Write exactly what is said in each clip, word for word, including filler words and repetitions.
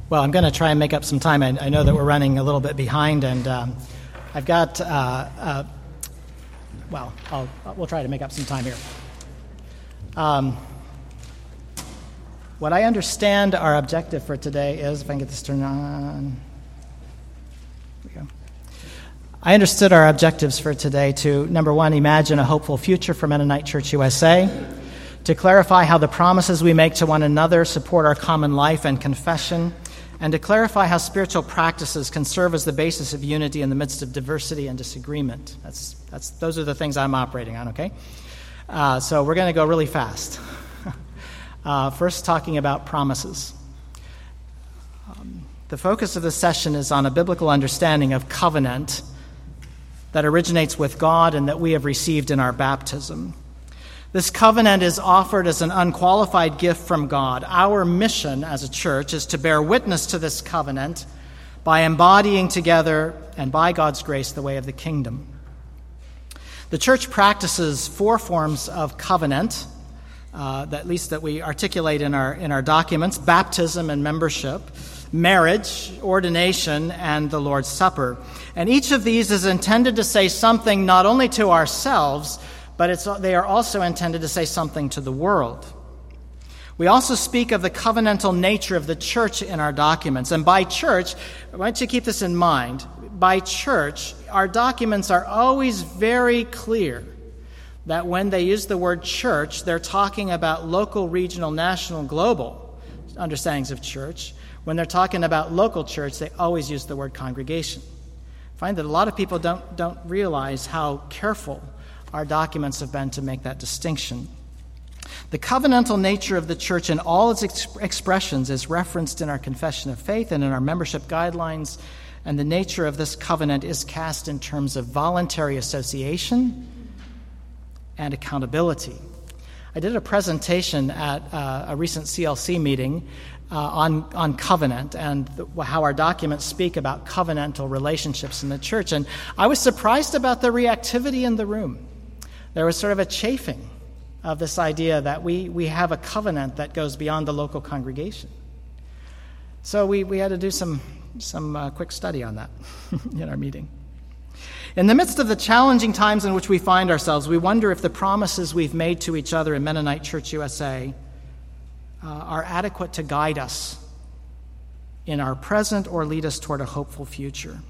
Well, I'm going to try and make up some time. I, I know that we're running a little bit behind, and um, I've got, uh, uh, well, I'll, we'll try to make up some time here. Um, what I understand our objective for today is, if I can get this turned on, here we go. I understood our objectives for today to, number one, imagine a hopeful future for Mennonite Church U S A, to clarify how the promises we make to one another support our common life and confession, and to clarify how spiritual practices can serve as the basis of unity in the midst of diversity and disagreement. That's that's those are the things I'm operating on, okay? Uh, so we're going to go really fast. uh, first, talking about promises. Um, the focus of this session is on a biblical understanding of covenant that originates with God and that we have received in our baptism. This covenant is offered as an unqualified gift from God. Our mission as a church is to bear witness to this covenant by embodying together and by God's grace the way of the kingdom. The church practices four forms of covenant, uh, that at least that we articulate in our in our documents: baptism and membership, marriage, ordination, and the Lord's Supper. And each of these is intended to say something not only to ourselves, but it's, they are also intended to say something to the world. We also speak of the covenantal nature of the church in our documents. And by church, I want you to keep this in mind, by church, our documents are always very clear that when they use the word church, they're talking about local, regional, national, global understandings of church. When they're talking about local church, they always use the word congregation. I find that a lot of people don't, don't realize how careful our documents have been to make that distinction. The covenantal nature of the church in all its exp- expressions is referenced in our confession of faith and in our membership guidelines, and the nature of this covenant is cast in terms of voluntary association and accountability. I did a presentation at uh, a recent C L C meeting uh, on, on covenant and the, how our documents speak about covenantal relationships in the church, and I was surprised about the reactivity in the room. There was sort of a chafing of this idea that we, we have a covenant that goes beyond the local congregation. So we, we had to do some, some uh, quick study on that in our meeting. In the midst of the challenging times in which we find ourselves, we wonder if the promises we've made to each other in Mennonite Church U S A uh, are adequate to guide us in our present or lead us toward a hopeful future.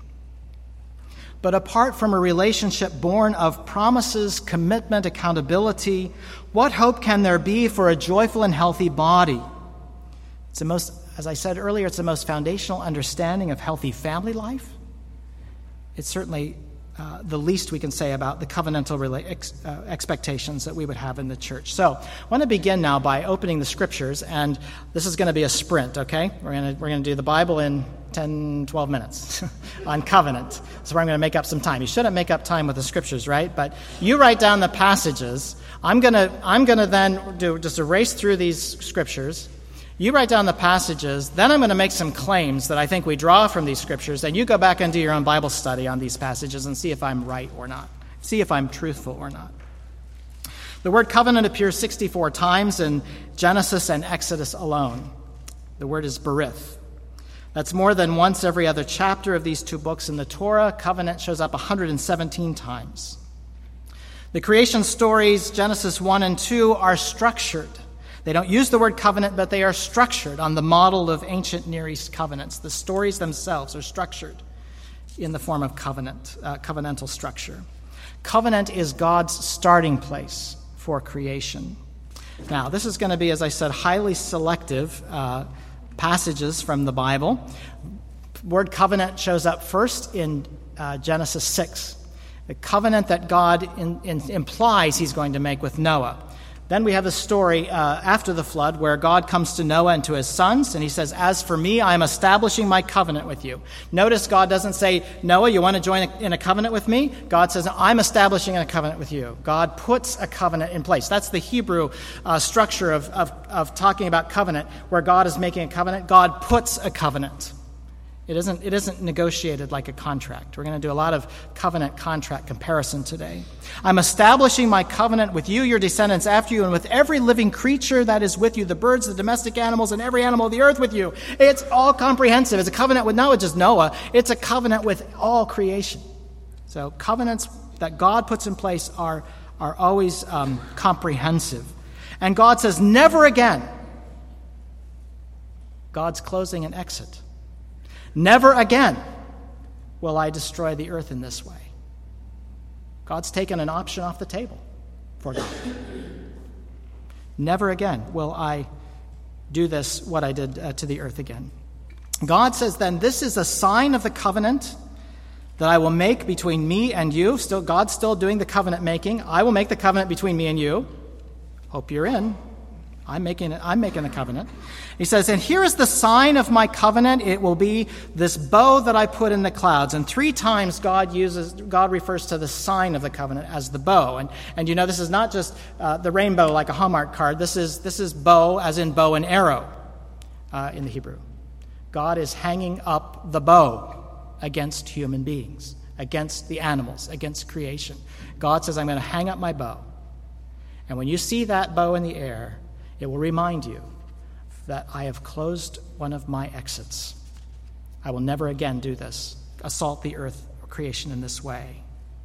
But apart from a relationship born of promises, commitment, accountability, what hope can there be for a joyful and healthy body? It's the most, as I said earlier, it's the most foundational understanding of healthy family life. It's certainly uh, the least we can say about the covenantal rela- ex, uh, expectations that we would have in the church. So I want to begin now by opening the scriptures, and this is going to be a sprint, okay? We're going to we're going to do the Bible in ten, twelve minutes on covenant. So I'm going to make up some time. You shouldn't make up time with the scriptures, right? But you write down the passages. I'm going to I'm going to then do just erase through these scriptures. You write down the passages, then I'm going to make some claims that I think we draw from these scriptures, and you go back and do your own Bible study on these passages and see if I'm right or not. See if I'm truthful or not. The word covenant appears sixty-four times in Genesis and Exodus alone. The word is berith. That's more than once every other chapter of these two books in the Torah. Covenant shows up one hundred seventeen times. The creation stories, Genesis one and two, are structured. They don't use the word covenant, but they are structured on the model of ancient Near East covenants. The stories themselves are structured in the form of covenant, uh, covenantal structure. Covenant is God's starting place for creation. Now, this is going to be, as I said, highly selective uh, passages from the Bible. Word covenant shows up first in uh, Genesis six, the covenant that God in, in, implies he's going to make with Noah. Then we have the story uh, after the flood where God comes to Noah and to his sons, and he says, "As for me, I am establishing my covenant with you." Notice God doesn't say, "Noah, you want to join a, in a covenant with me?" God says, "I'm establishing a covenant with you." God puts a covenant in place. That's the Hebrew uh, structure of, of, of talking about covenant, where God is making a covenant. God puts a covenant It isn't, it isn't negotiated like a contract. We're going to do a lot of covenant-contract comparison today. I'm establishing my covenant with you, your descendants after you, and with every living creature that is with you, the birds, the domestic animals, and every animal of the earth with you. It's all comprehensive. It's a covenant with not with just Noah. It's a covenant with all creation. So covenants that God puts in place are, are always um, comprehensive. And God says, never again. God's closing an exit. Never again will I destroy the earth in this way. God's taken an option off the table for God. Never again will I do this, what I did uh, to the earth again. God says then, this is a sign of the covenant that I will make between me and you. Still, God's still doing the covenant making. I will make the covenant between me and you. Hope you're in. I'm making it, I'm making the covenant. He says, and here is the sign of my covenant. It will be this bow that I put in the clouds. And three times God uses, God refers to the sign of the covenant as the bow. And, and you know, this is not just uh, the rainbow like a Hallmark card. This is, this is bow as in bow and arrow uh, in the Hebrew. God is hanging up the bow against human beings, against the animals, against creation. God says, I'm going to hang up my bow. And when you see that bow in the air, it will remind you that I have closed one of my exits. I will never again do this, assault the earth or creation in this way.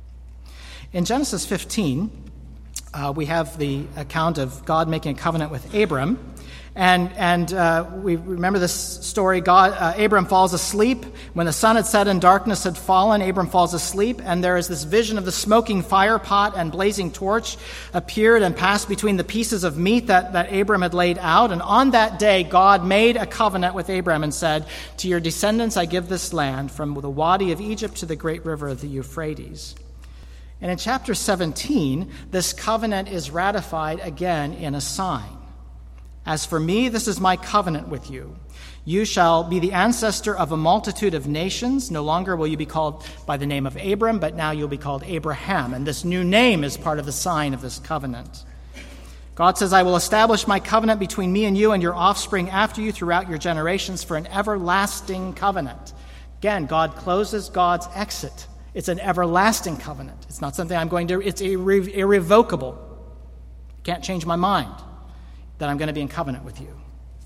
In Genesis fifteen, uh, we have the account of God making a covenant with Abram. And and uh, we remember this story. God, uh, Abram falls asleep. When the sun had set and darkness had fallen, Abram falls asleep, and there is this vision of the smoking fire pot and blazing torch appeared and passed between the pieces of meat that, that Abram had laid out. And on that day, God made a covenant with Abram and said, to your descendants I give this land, from the Wadi of Egypt to the great river of the Euphrates. And in chapter seventeen, this covenant is ratified again in a sign. As for me, this is my covenant with you. You shall be the ancestor of a multitude of nations. No longer will you be called by the name of Abram, but now you'll be called Abraham. And this new name is part of the sign of this covenant. God says, I will establish my covenant between me and you and your offspring after you throughout your generations for an everlasting covenant. Again, God closes God's exit. It's an everlasting covenant. It's not something I'm going to, it's irre- irrevocable. Can't change my mind that I'm going to be in covenant with you.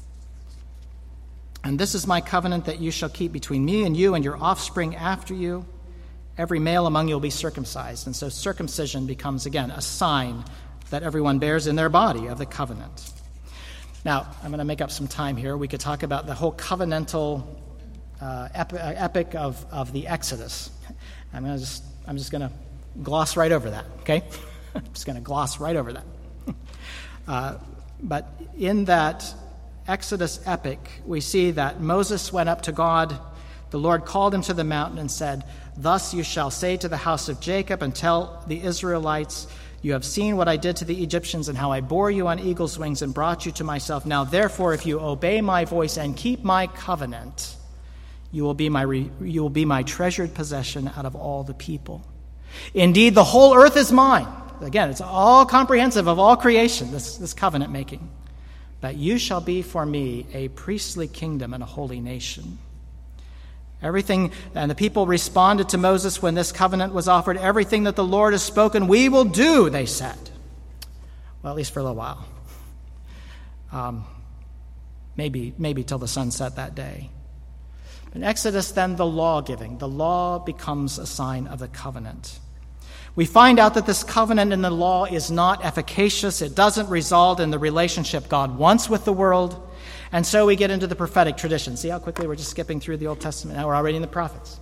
And this is my covenant that you shall keep between me and you and your offspring after you. Every male among you will be circumcised. And so circumcision becomes, again, a sign that everyone bears in their body of the covenant. Now, I'm going to make up some time here. We could talk about the whole covenantal uh, epic, epic of, of the Exodus. I'm going to just, I'm just going to gloss right over that, okay? I'm just going to gloss right over that. uh, But in that Exodus epic, we see that Moses went up to God. The Lord called him to the mountain and said, thus you shall say to the house of Jacob and tell the Israelites, you have seen what I did to the Egyptians and how I bore you on eagle's wings and brought you to myself. Now, therefore, if you obey my voice and keep my covenant, you will be my re- you will be my treasured possession out of all the people. Indeed, the whole earth is mine. Again, it's all comprehensive of all creation, this, this covenant making. But you shall be for me a priestly kingdom and a holy nation. Everything, and the people responded to Moses when this covenant was offered. Everything that the Lord has spoken, we will do, they said. Well, at least for a little while. Um, maybe, maybe till the sun set that day. In Exodus, then, the law giving. The law becomes a sign of the covenant. We find out that this covenant in the law is not efficacious. It doesn't result in the relationship God wants with the world. And so we get into the prophetic tradition. See how quickly we're just skipping through the Old Testament. Now we're already in the prophets.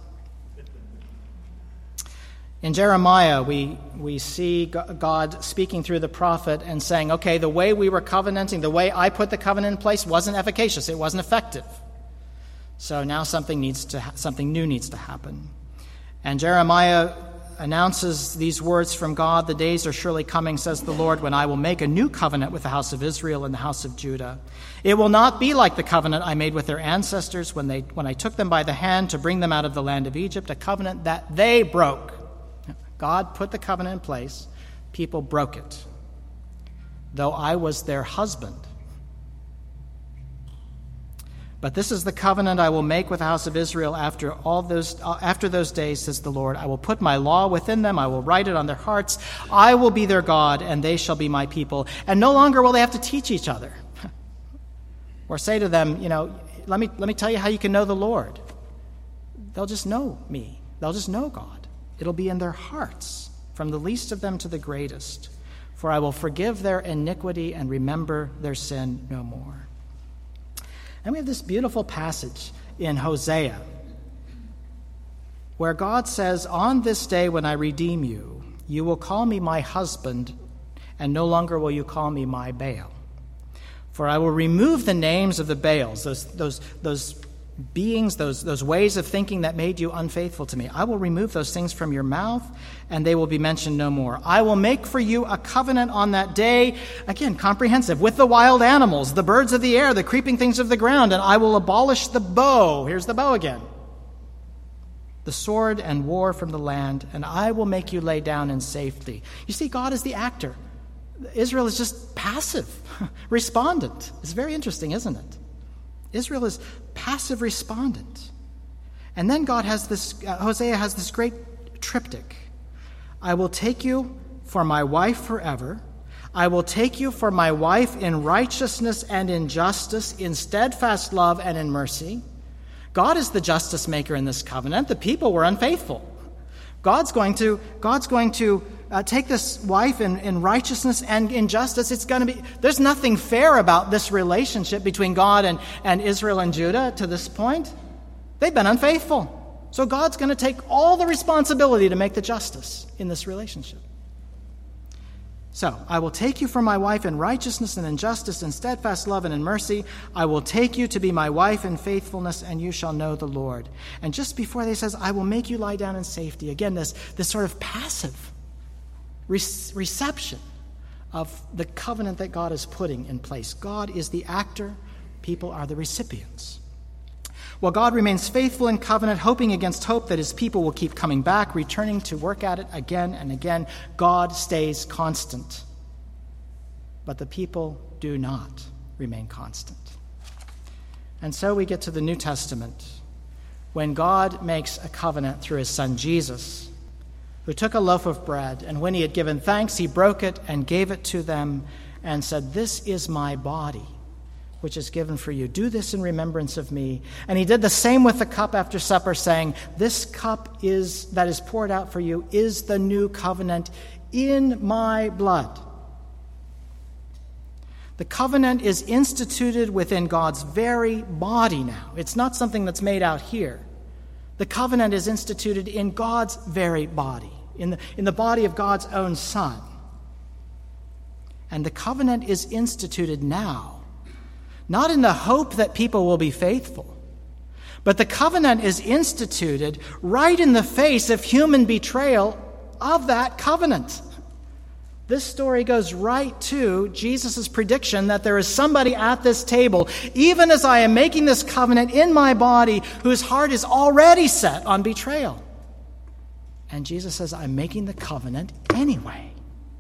In Jeremiah, we, we see God speaking through the prophet and saying, okay, the way we were covenanting, the way I put the covenant in place wasn't efficacious. It wasn't effective. So now something needs to ha- something new needs to happen. And Jeremiah announces these words from God, the days are surely coming, says the Lord, when I will make a new covenant with the house of Israel and the house of Judah. It will not be like the covenant I made with their ancestors when they when I took them by the hand to bring them out of the land of Egypt, a covenant that they broke. God put the covenant in place. People broke it. Though I was their husband. But this is the covenant I will make with the house of Israel after all those after those days, says the Lord. I will put my law within them. I will write it on their hearts. I will be their God, and they shall be my people. And no longer will they have to teach each other or say to them, you know, let me let me tell you how you can know the Lord. They'll just know me. They'll just know God. It'll be in their hearts, from the least of them to the greatest. For I will forgive their iniquity and remember their sin no more. And we have this beautiful passage in Hosea where God says, on this day when I redeem you, you will call me my husband, and no longer will you call me my Baal. For I will remove the names of the Baals, those those those beings, those those ways of thinking that made you unfaithful to me. I will remove those things from your mouth, and they will be mentioned no more. I will make for you a covenant on that day, again, comprehensive, with the wild animals, the birds of the air, the creeping things of the ground, and I will abolish the bow. Here's the bow again. The sword and war from the land, and I will make you lay down in safety. You see, God is the actor. Israel is just passive, respondent. It's very interesting, isn't it? Israel is passive respondent. And then God has this, uh, Hosea has this great triptych. I will take you for my wife forever. I will take you for my wife in righteousness and in justice, in steadfast love and in mercy. God is the justice maker in this covenant. The people were unfaithful. God's going to, God's going to uh, take this wife in, in righteousness and in justice. It's going to be, there's nothing fair about this relationship between God and, and Israel and Judah to this point. They've been unfaithful. So God's going to take all the responsibility to make the justice in this relationship. So, I will take you for my wife in righteousness and in justice, in steadfast love and in mercy. I will take you to be my wife in faithfulness, and you shall know the Lord. And just before that, he says, I will make you lie down in safety. Again, this, this sort of passive re- reception of the covenant that God is putting in place. God is the actor, people are the recipients. While God remains faithful in covenant, hoping against hope that his people will keep coming back, returning to work at it again and again, God stays constant. But the people do not remain constant. And so we get to the New Testament, when God makes a covenant through his son Jesus, who took a loaf of bread, and when he had given thanks, he broke it and gave it to them and said, "This is my body, which is given for you. Do this in remembrance of me." And he did the same with the cup after supper, saying, "This cup is that is poured out for you is the new covenant in my blood." The covenant is instituted within God's very body now. It's not something that's made out here. The covenant is instituted in God's very body, in the, in the body of God's own Son. And the covenant is instituted now, not in the hope that people will be faithful, but the covenant is instituted right in the face of human betrayal of that covenant. This story goes right to Jesus' prediction that there is somebody at this table, even as I am making this covenant in my body, whose heart is already set on betrayal. And Jesus says, I'm making the covenant anyway.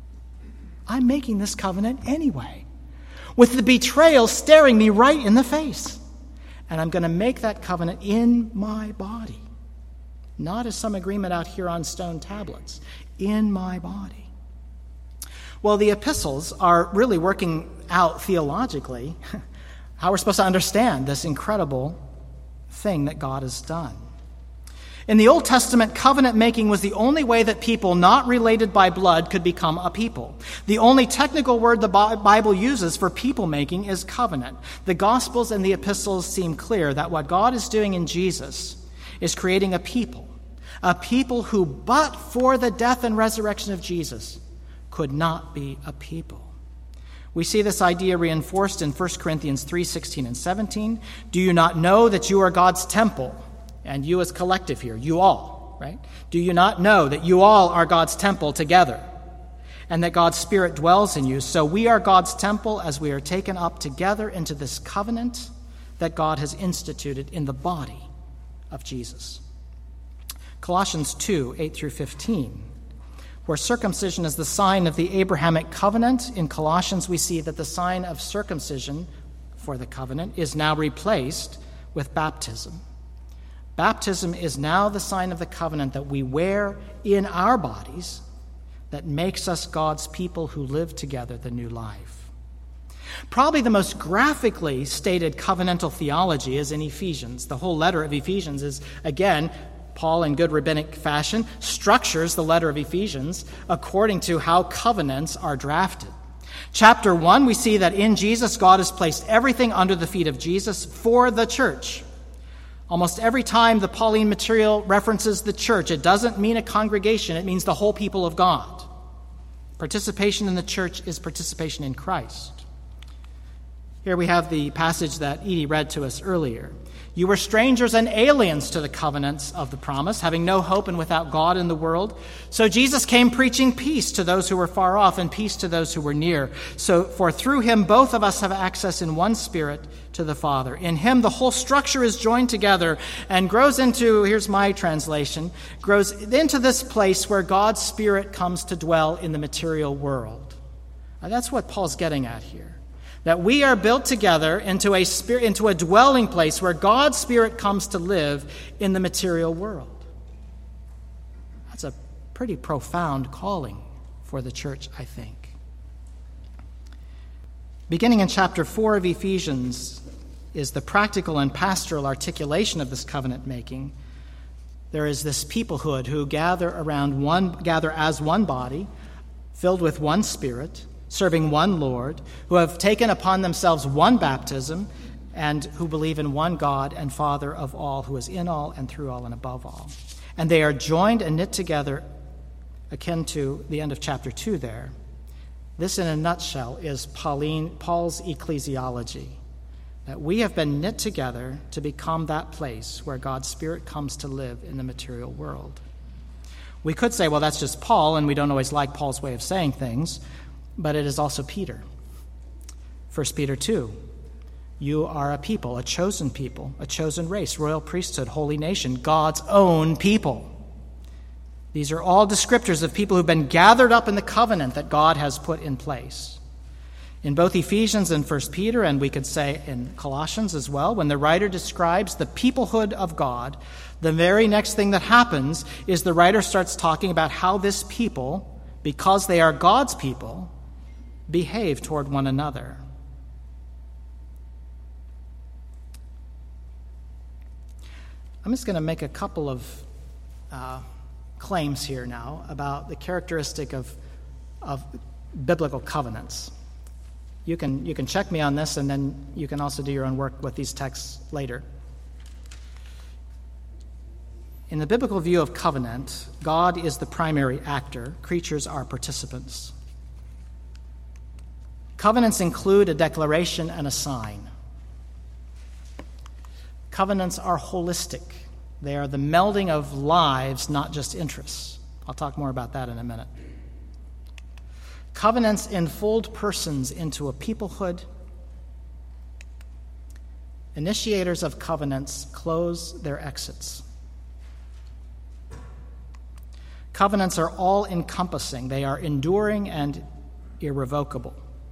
I'm making this covenant anyway, with the betrayal staring me right in the face. And I'm going to make that covenant in my body, not as some agreement out here on stone tablets, in my body. Well, the epistles are really working out theologically how we're supposed to understand this incredible thing that God has done. In the Old Testament, covenant making was the only way that people not related by blood could become a people. The only technical word the Bible uses for people making is covenant. The Gospels and the epistles seem clear that what God is doing in Jesus is creating a people, a people who, but for the death and resurrection of Jesus, could not be a people. We see this idea reinforced in First Corinthians three sixteen and seventeen. Do you not know that you are God's temple? And you as collective here, you all, right? Do you not know that you all are God's temple together, and that God's Spirit dwells in you? So we are God's temple as we are taken up together into this covenant that God has instituted in the body of Jesus. Colossians two, eight through fifteen, where circumcision is the sign of the Abrahamic covenant. In Colossians, we see that the sign of circumcision for the covenant is now replaced with baptism. Baptism is now the sign of the covenant that we wear in our bodies that makes us God's people who live together the new life. Probably the most graphically stated covenantal theology is in Ephesians. The whole letter of Ephesians is, again, Paul, in good rabbinic fashion, structures the letter of Ephesians according to how covenants are drafted. Chapter one, we see that in Jesus, God has placed everything under the feet of Jesus for the church. Almost every time the Pauline material references the church, it doesn't mean a congregation, it means the whole people of God. Participation in the church is participation in Christ. Here we have the passage that Edie read to us earlier. You were strangers and aliens to the covenants of the promise, having no hope and without God in the world. So Jesus came preaching peace to those who were far off and peace to those who were near. So for through him both of us have access in one spirit to the Father. In him the whole structure is joined together and grows into, here's my translation, grows into this place where God's Spirit comes to dwell in the material world. Now that's what Paul's getting at here. That we are built together into a spirit, into a dwelling place where God's Spirit comes to live in the material world. That's a pretty profound calling for the church, I think. Beginning in chapter four of Ephesians is the practical and pastoral articulation of this covenant making. There is this peoplehood who gather around one, gather as one body, filled with one Spirit, serving one Lord, who have taken upon themselves one baptism, and who believe in one God and Father of all, who is in all and through all and above all. And they are joined and knit together, akin to the end of chapter two there. This, in a nutshell, is Pauline, Paul's ecclesiology, that we have been knit together to become that place where God's Spirit comes to live in the material world. We could say, well, that's just Paul, and we don't always like Paul's way of saying things, but it is also Peter. First Peter two, you are a people, a chosen people, a chosen race, royal priesthood, holy nation, God's own people. These are all descriptors of people who've been gathered up in the covenant that God has put in place. In both Ephesians and First Peter, and we could say in Colossians as well, when the writer describes the peoplehood of God, the very next thing that happens is the writer starts talking about how this people, because they are God's people, behave toward one another. I'm just going to make a couple of uh, claims here now about the characteristic of, of biblical covenants. You can, you can check me on this, and then you can also do your own work with these texts later. In the biblical view of covenant, God is the primary actor. Creatures are participants. Covenants include a declaration and a sign. Covenants are holistic. They are the melding of lives, not just interests. I'll talk more about that in a minute. Covenants enfold persons into a peoplehood. Initiators of covenants close their exits. Covenants are all-encompassing. They are enduring and irrevocable.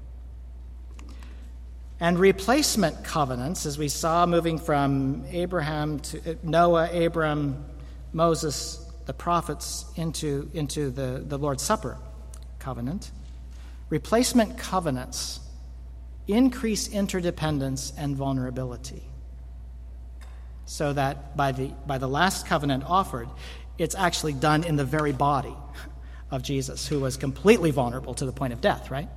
And replacement covenants, as we saw moving from Abraham to Noah, Abram, Moses, the prophets, into, into the, the Lord's Supper covenant, replacement covenants increase interdependence and vulnerability. So that by the, by the last covenant offered, it's actually done in the very body of Jesus, who was completely vulnerable to the point of death, right?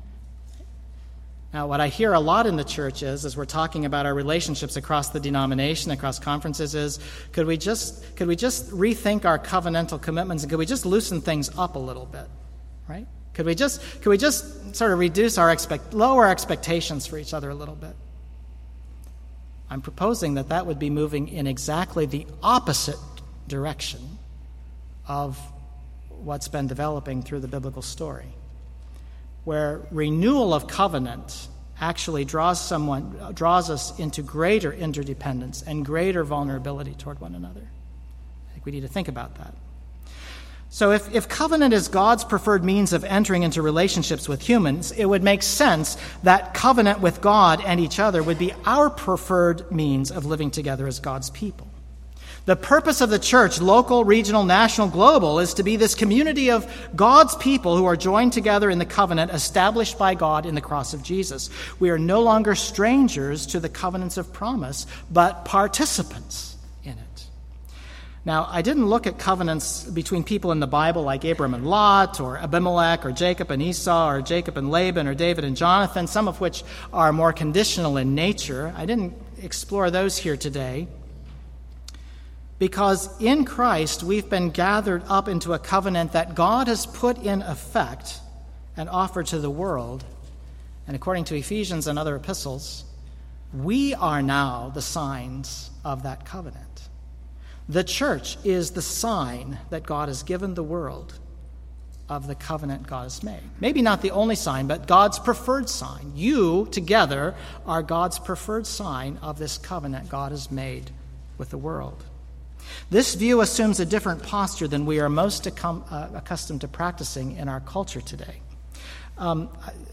Now, what I hear a lot in the church is, as we're talking about our relationships across the denomination, across conferences, is could we just could we just rethink our covenantal commitments, and could we just loosen things up a little bit, right? Could we just could we just sort of reduce our expect lower expectations for each other a little bit? I'm proposing that that would be moving in exactly the opposite direction of what's been developing through the biblical story, where renewal of covenant actually draws someone draws us into greater interdependence and greater vulnerability toward one another. I think we need to think about that. So if, if covenant is God's preferred means of entering into relationships with humans, it would make sense that covenant with God and each other would be our preferred means of living together as God's people. The purpose of the church, local, regional, national, global, is to be this community of God's people who are joined together in the covenant established by God in the cross of Jesus. We are no longer strangers to the covenants of promise, but participants in it. Now, I didn't look at covenants between people in the Bible like Abram and Lot, or Abimelech, or Jacob and Esau, or Jacob and Laban, or David and Jonathan, some of which are more conditional in nature. I didn't explore those here today. Because in Christ, we've been gathered up into a covenant that God has put in effect and offered to the world. And according to Ephesians and other epistles, we are now the signs of that covenant. The church is the sign that God has given the world of the covenant God has made. Maybe not the only sign, but God's preferred sign. You, together, are God's preferred sign of this covenant God has made with the world. This view assumes a different posture than we are most accum- uh, accustomed to practicing in our culture today. Um,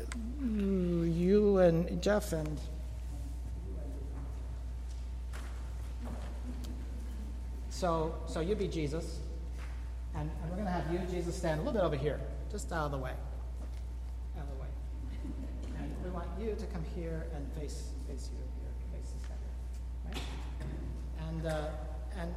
you and Jeff and so so you be Jesus, and, and we're going to have you, Jesus, stand a little bit over here, just out of the way, out of the way, and we want you to come here and face face you here, face this guy, right? And uh, and.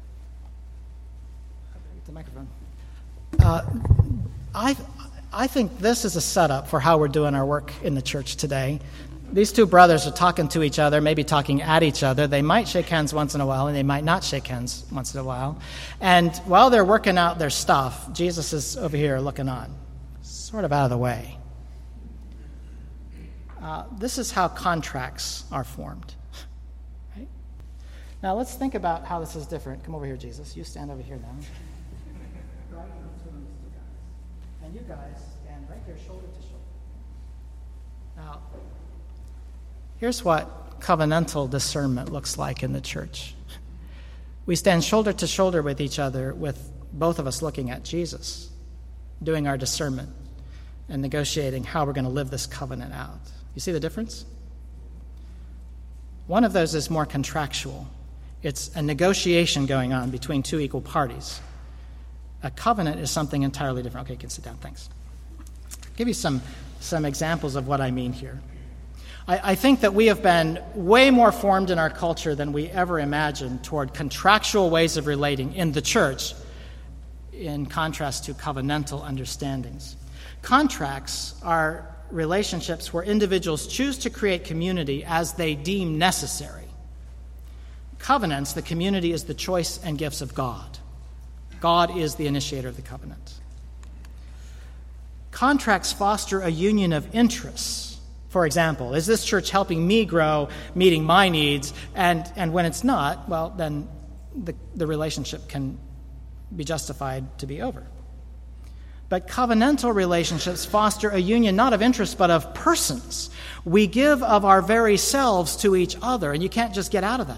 The microphone. Uh, I, I think this is a setup for how we're doing our work in the church today. These two brothers are talking to each other, maybe talking at each other. They might shake hands once in a while, and they might not shake hands once in a while. And while they're working out their stuff, Jesus is over here looking on, sort of out of the way. Uh, this is how contracts are formed. Right? Now let's think about how this is different. Come over here, Jesus. You stand over here now. And you guys stand right here, shoulder to shoulder. Now, here's what covenantal discernment looks like in the church. We stand shoulder to shoulder with each other, with both of us looking at Jesus, doing our discernment and negotiating how we're going to live this covenant out. You see the difference? One of those is more contractual. It's a negotiation going on between two equal parties. A covenant is something entirely different. Okay, you can sit down. Thanks. I'll give you some, some examples of what I mean here. I, I think that we have been way more formed in our culture than we ever imagined toward contractual ways of relating in the church, in contrast to covenantal understandings. Contracts are relationships where individuals choose to create community as they deem necessary. Covenants, the community is the choice and gifts of God. God is the initiator of the covenant. Contracts foster a union of interests. For example, is this church helping me grow, meeting my needs? And, and when it's not, well, then the, the relationship can be justified to be over. But covenantal relationships foster a union not of interests, but of persons. We give of our very selves to each other, and you can't just get out of that.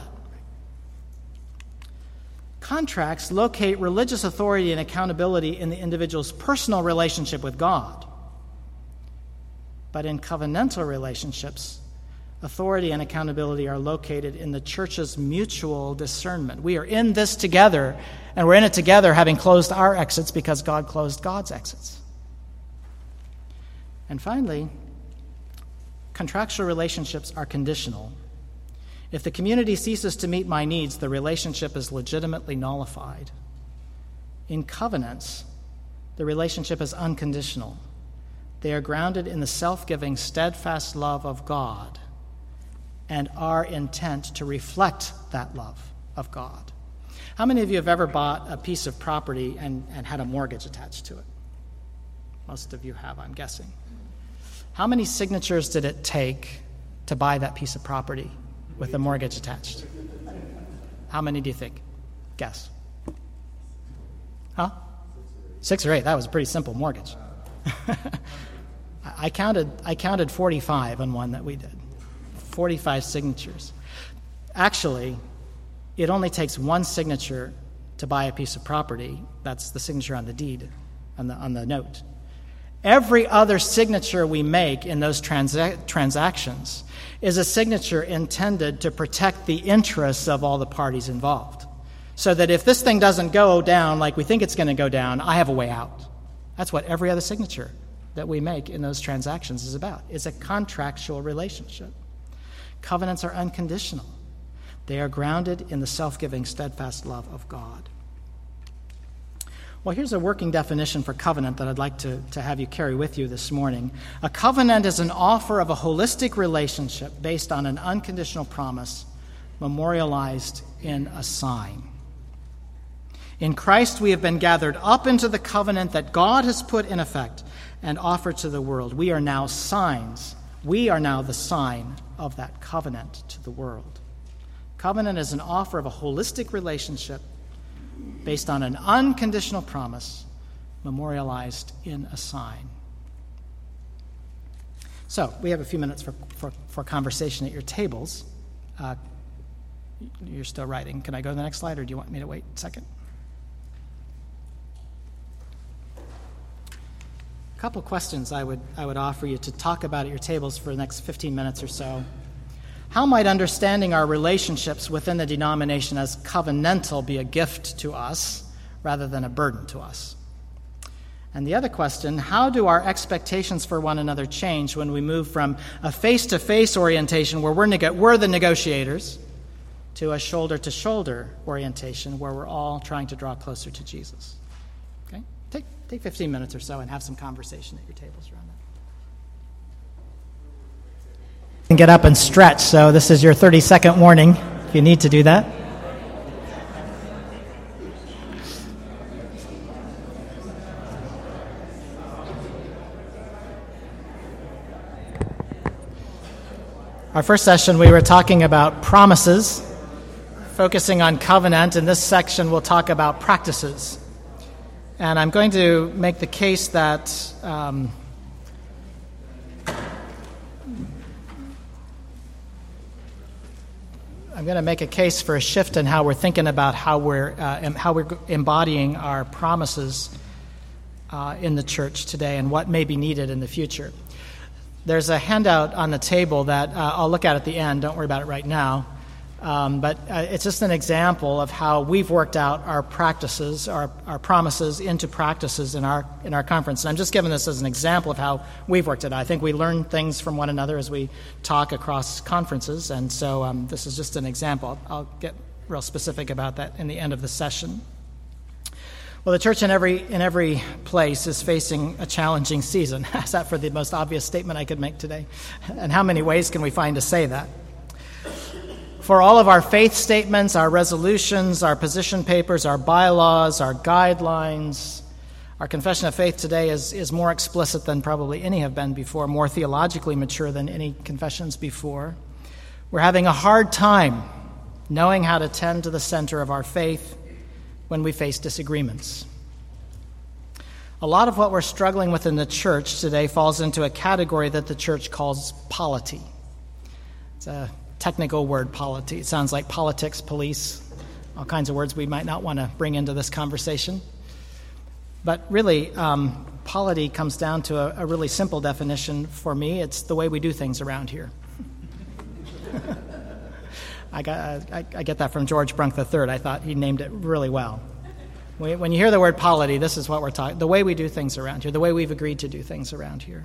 Contracts locate religious authority and accountability in the individual's personal relationship with God. But in covenantal relationships, authority and accountability are located in the church's mutual discernment. We are in this together, and we're in it together having closed our exits because God closed God's exits. And finally, contractual relationships are conditional. If the community ceases to meet my needs, the relationship is legitimately nullified. In covenants, the relationship is unconditional. They are grounded in the self-giving, steadfast love of God and our intent to reflect that love of God. How many of you have ever bought a piece of property and, and had a mortgage attached to it? Most of you have, I'm guessing. How many signatures did it take to buy that piece of property with a mortgage attached? How many do you think? Guess. Huh? Six or eight. That was a pretty simple mortgage. I counted I counted forty-five on one that we did. forty-five signatures. Actually, it only takes one signature to buy a piece of property, that's the signature on the deed, on the, on the note. Every other signature we make in those transa- transactions is a signature intended to protect the interests of all the parties involved. So that if this thing doesn't go down like we think it's going to go down, I have a way out. That's what every other signature that we make in those transactions is about. It's a contractual relationship. Covenants are unconditional. They are grounded in the self-giving, steadfast love of God. Well, here's a working definition for covenant that I'd like to, to have you carry with you this morning. A covenant is an offer of a holistic relationship based on an unconditional promise memorialized in a sign. In Christ, we have been gathered up into the covenant that God has put in effect and offered to the world. We are now signs. We are now the sign of that covenant to the world. Covenant is an offer of a holistic relationship based on an unconditional promise memorialized in a sign. So, we have a few minutes for, for, for conversation at your tables. Uh, you're still writing. Can I go to the next slide, or do you want me to wait a second? A couple questions I would, I would offer you to talk about at your tables for the next fifteen minutes or so. How might understanding our relationships within the denomination as covenantal be a gift to us rather than a burden to us? And the other question, how do our expectations for one another change when we move from a face-to-face orientation where we're, neg- we're the negotiators to a shoulder-to-shoulder orientation where we're all trying to draw closer to Jesus? Okay? Take, take fifteen minutes or so and have some conversation at your tables around that. And get up and stretch, so this is your thirty-second warning if you need to do that. Our first session, we were talking about promises, focusing on covenant. In this section, we'll talk about practices. And I'm going to make the case that um, I'm going to make a case for a shift in how we're thinking about how we're uh, how we're embodying our promises uh, in the church today and what may be needed in the future. There's a handout on the table that uh, I'll look at at the end. Don't worry about it right now. Um, but uh, it's just an example of how we've worked out our practices, our, our promises into practices in our in our conference. And I'm just giving this as an example of how we've worked it out. I think we learn things from one another as we talk across conferences, and so um, this is just an example. I'll get real specific about that in the end of the session. Well, the church in every in every place is facing a challenging season. Is that for the most obvious statement I could make today? And how many ways can we find to say that? For all of our faith statements, our resolutions, our position papers, our bylaws, our guidelines, our confession of faith today is, is more explicit than probably any have been before, more theologically mature than any confessions before. We're having a hard time knowing how to tend to the center of our faith when we face disagreements. A lot of what we're struggling with in the church today falls into a category that the church calls polity. It's a technical word, polity. It sounds like politics, police, all kinds of words we might not want to bring into this conversation. But really, um, polity comes down to a, a really simple definition for me. It's the way we do things around here. I, got, I, I get that from George Brunk the third. I thought he named it really well. When you hear the word polity, this is what we're talking, the way we do things around here, the way we've agreed to do things around here.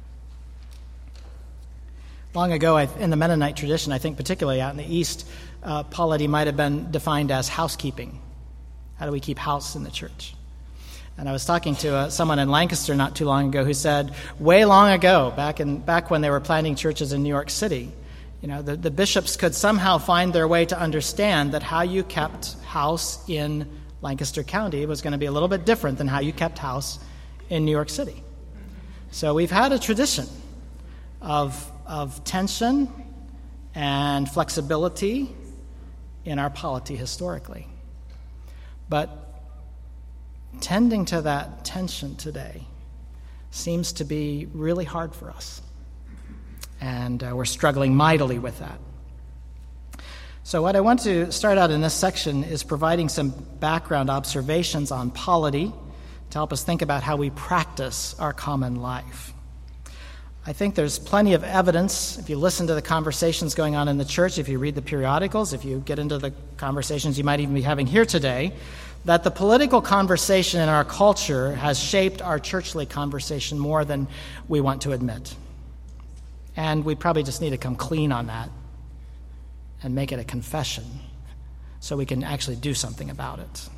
Long ago, in the Mennonite tradition, I think particularly out in the East, uh, polity might have been defined as housekeeping. How do we keep house in the church? And I was talking to uh, someone in Lancaster not too long ago who said, way long ago, back in back when they were planting churches in New York City, you know, the, the bishops could somehow find their way to understand that how you kept house in Lancaster County was going to be a little bit different than how you kept house in New York City. So we've had a tradition of of tension and flexibility in our polity historically. But tending to that tension today seems to be really hard for us. And uh, we're struggling mightily with that. So what I want to start out in this section is providing some background observations on polity to help us think about how we practice our common life. I think there's plenty of evidence, if you listen to the conversations going on in the church, if you read the periodicals, if you get into the conversations you might even be having here today, that the political conversation in our culture has shaped our churchly conversation more than we want to admit. And we probably just need to come clean on that and make it a confession so we can actually do something about it.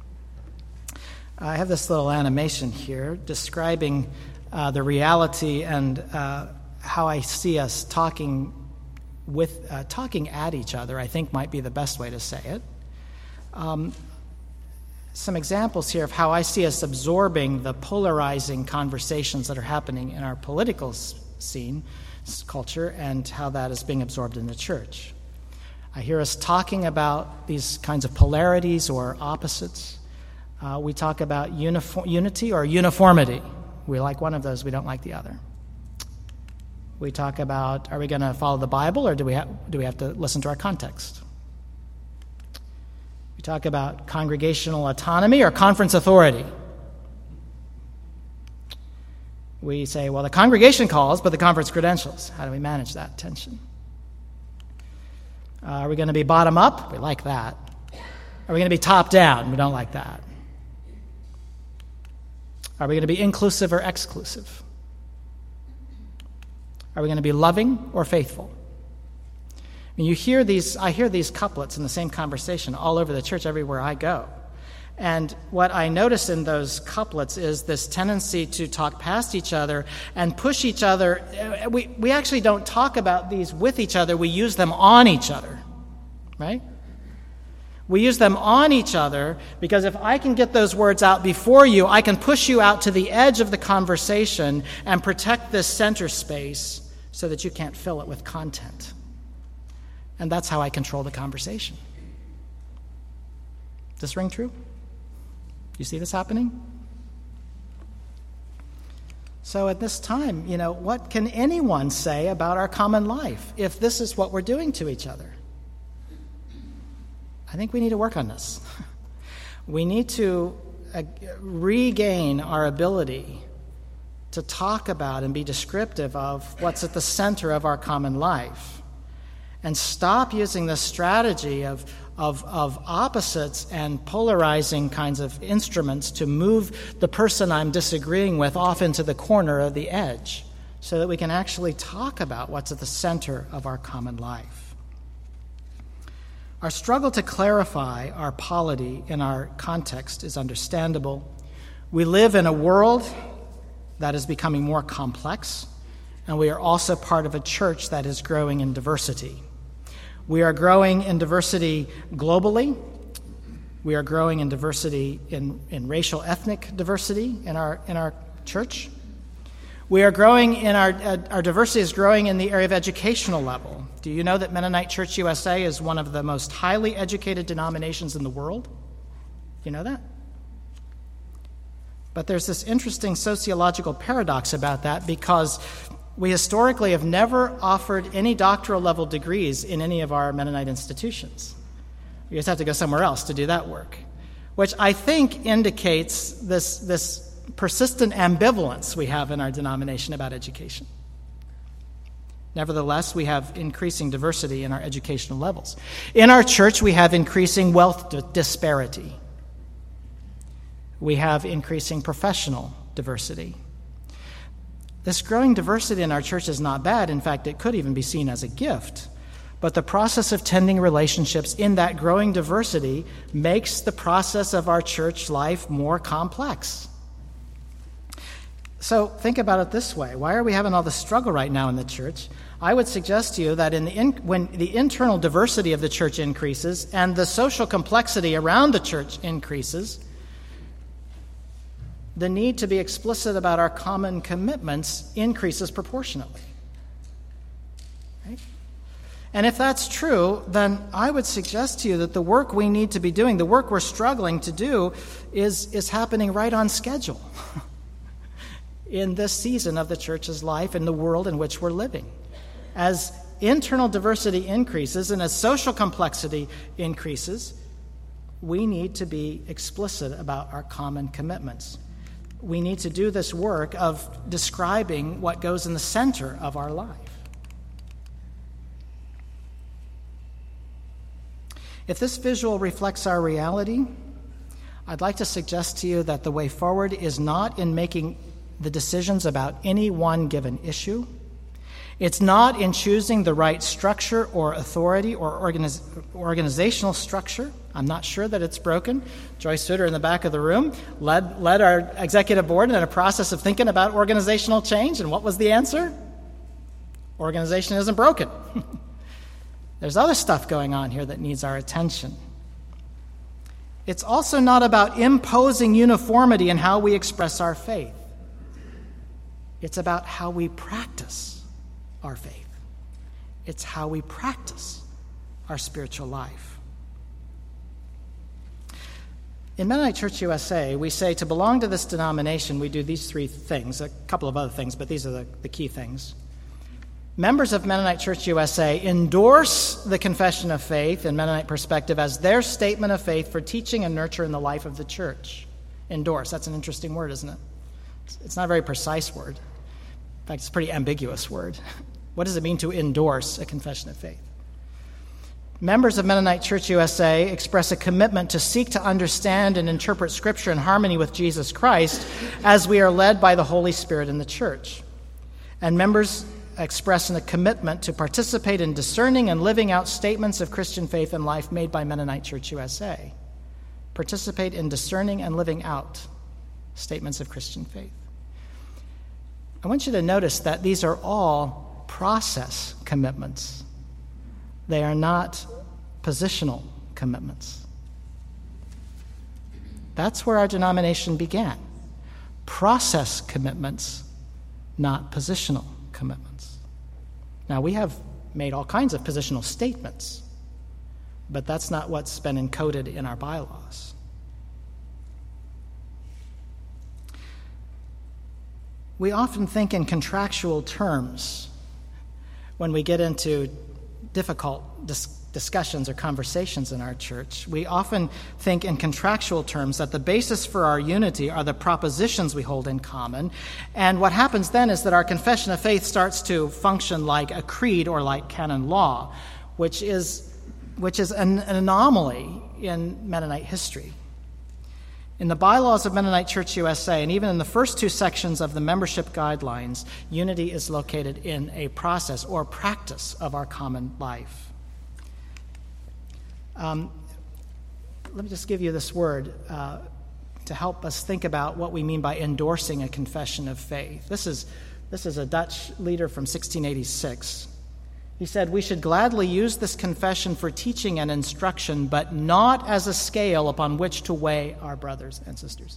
I have this little animation here describing uh, the reality and uh, how I see us talking with uh, talking at each other, I think might be the best way to say it. Um, some examples here of how I see us absorbing the polarizing conversations that are happening in our political scene, culture, and how that is being absorbed in the church. I hear us talking about these kinds of polarities or opposites. Uh, we talk about uniform, unity or uniformity. We like one of those, we don't like the other. We talk about, are we going to follow the Bible, or do we, ha- do we have to listen to our context? We talk about congregational autonomy or conference authority. We say, well, the congregation calls, but the conference credentials. How do we manage that tension? Uh, are we going to be bottom up? We like that. Are we going to be top down? We don't like that. Are we going to be inclusive or exclusive? Are we going to be loving or faithful? I mean, you hear these, I hear these couplets in the same conversation all over the church everywhere I go. And what I notice in those couplets is this tendency to talk past each other and push each other. We, we actually don't talk about these with each other. We use them on each other, right? We use them on each other because if I can get those words out before you, I can push you out to the edge of the conversation and protect this center space so that you can't fill it with content. And that's how I control the conversation. Does this ring true? You see this happening? So at this time, you know, what can anyone say about our common life if this is what we're doing to each other? I think we need to work on this. We need to uh, regain our ability to talk about and be descriptive of what's at the center of our common life, and stop using the strategy of Of, of opposites and polarizing kinds of instruments to move the person I'm disagreeing with off into the corner of the edge so that we can actually talk about what's at the center of our common life. Our struggle to clarify our polity in our context is understandable. We live in a world that is becoming more complex, and we are also part of a church that is growing in diversity. We are growing in diversity globally. We are growing in diversity in, in racial, ethnic diversity in our in our church. We are growing in our uh, our diversity is growing in the area of educational level. Do you know that Mennonite Church U S A is one of the most highly educated denominations in the world? You know that? But there's this interesting sociological paradox about that, because we historically have never offered any doctoral level degrees in any of our Mennonite institutions. You just have to go somewhere else to do that work, which I think indicates this, this persistent ambivalence we have in our denomination about education. Nevertheless, we have increasing diversity in our educational levels. In our church, we have increasing wealth d- disparity. We have increasing professional diversity. This growing diversity in our church is not bad. In fact, it could even be seen as a gift. But the process of tending relationships in that growing diversity makes the process of our church life more complex. So think about it this way. Why are we having all this struggle right now in the church? I would suggest to you that in the in, when the internal diversity of the church increases and the social complexity around the church increases, the need to be explicit about our common commitments increases proportionately. Right? And if that's true, then I would suggest to you that the work we need to be doing, the work we're struggling to do, is, is happening right on schedule in this season of the church's life and the world in which we're living. As internal diversity increases and as social complexity increases, we need to be explicit about our common commitments. We need to do this work of describing what goes in the center of our life. If this visual reflects our reality, I'd like to suggest to you that the way forward is not in making the decisions about any one given issue. It's not in choosing the right structure or authority or organiz- organizational structure. I'm not sure that it's broken. Joyce Suter in the back of the room led, led our executive board in a process of thinking about organizational change, and what was the answer? Organization isn't broken. There's other stuff going on here that needs our attention. It's also not about imposing uniformity in how we express our faith. It's about how we practice our faith. It's how we practice our spiritual life. In Mennonite Church U S A, we say to belong to this denomination, we do these three things, a couple of other things, but these are the, the key things. Members of Mennonite Church U S A endorse the Confession of Faith in Mennonite perspective as their statement of faith for teaching and nurture in the life of the church. Endorse, that's an interesting word, isn't it? It's not a very precise word. In fact, it's a pretty ambiguous word. What does it mean to endorse a confession of faith? Members of Mennonite Church U S A express a commitment to seek to understand and interpret Scripture in harmony with Jesus Christ as we are led by the Holy Spirit in the church. And members express a commitment to participate in discerning and living out statements of Christian faith and life made by Mennonite Church U S A. Participate in discerning and living out statements of Christian faith. I want you to notice that these are all process commitments. They are not positional commitments. That's where our denomination began. Process commitments, not positional commitments. Now, we have made all kinds of positional statements, but that's not what's been encoded in our bylaws. We often think in contractual terms when we get into difficult dis- discussions or conversations in our church. We often think in contractual terms that the basis for our unity are the propositions we hold in common. And what happens then is that our confession of faith starts to function like a creed or like canon law, which is, which is an, an anomaly in Mennonite history. In the bylaws of Mennonite Church U S A, and even in the first two sections of the membership guidelines, unity is located in a process or practice of our common life. Um, let me just give you this word uh, to help us think about what we mean by endorsing a confession of faith. This is, this is a Dutch leader from sixteen eighty-six. He said, "We should gladly use this confession for teaching and instruction, but not as a scale upon which to weigh our brothers and sisters."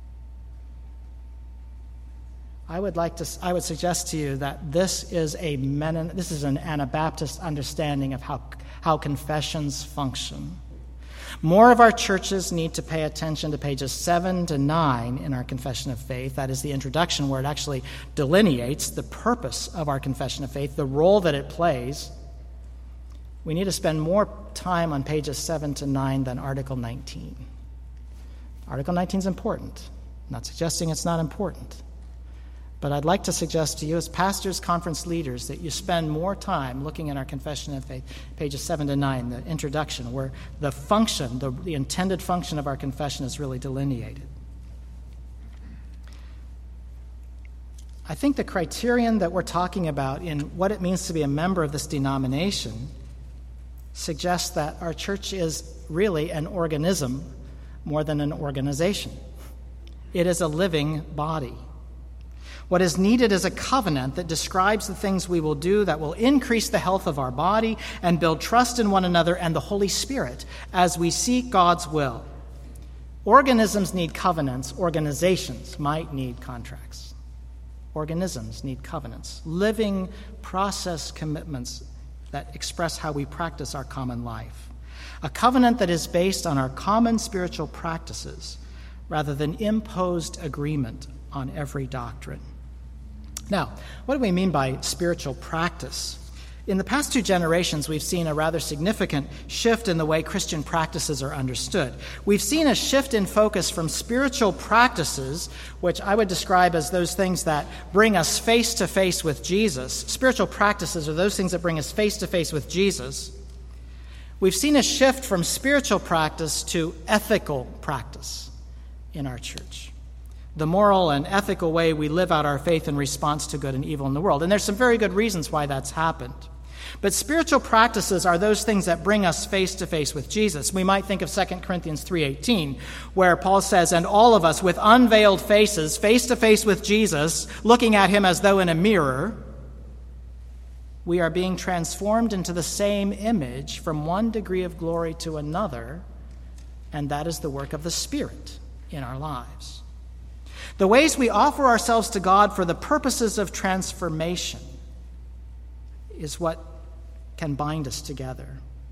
I would like to. I would suggest to you that this is a Menon, this is an Anabaptist understanding of how how confessions function. More of our churches need to pay attention to pages seven to nine in our Confession of Faith. That is the introduction where it actually delineates the purpose of our Confession of Faith, the role that it plays. We need to spend more time on pages seven to nine than Article nineteen. Article nineteen is important. I'm not suggesting it's not important. But I'd like to suggest to you as pastors, conference leaders, that you spend more time looking at our Confession of Faith, pages seven to nine, the introduction, where the function, the, the intended function of our confession is really delineated. I think the criterion that we're talking about in what it means to be a member of this denomination suggests that our church is really an organism more than an organization. It is a living body. What is needed is a covenant that describes the things we will do that will increase the health of our body and build trust in one another and the Holy Spirit as we seek God's will. Organisms need covenants. Organizations might need contracts. Organisms need covenants, living process commitments that express how we practice our common life. A covenant that is based on our common spiritual practices rather than imposed agreement on every doctrine. Now, what do we mean by spiritual practice? In the past two generations, we've seen a rather significant shift in the way Christian practices are understood. We've seen a shift in focus from spiritual practices, which I would describe as those things that bring us face to face with Jesus. Spiritual practices are those things that bring us face to face with Jesus. We've seen a shift from spiritual practice to ethical practice in our church. The moral and ethical way we live out our faith in response to good and evil in the world. And there's some very good reasons why that's happened. But spiritual practices are those things that bring us face to face with Jesus. We might think of Second Corinthians three eighteen, where Paul says, "And all of us with unveiled faces, face to face with Jesus, looking at him as though in a mirror, we are being transformed into the same image from one degree of glory to another, and that is the work of the Spirit in our lives." The ways we offer ourselves to God for the purposes of transformation is what can bind us together.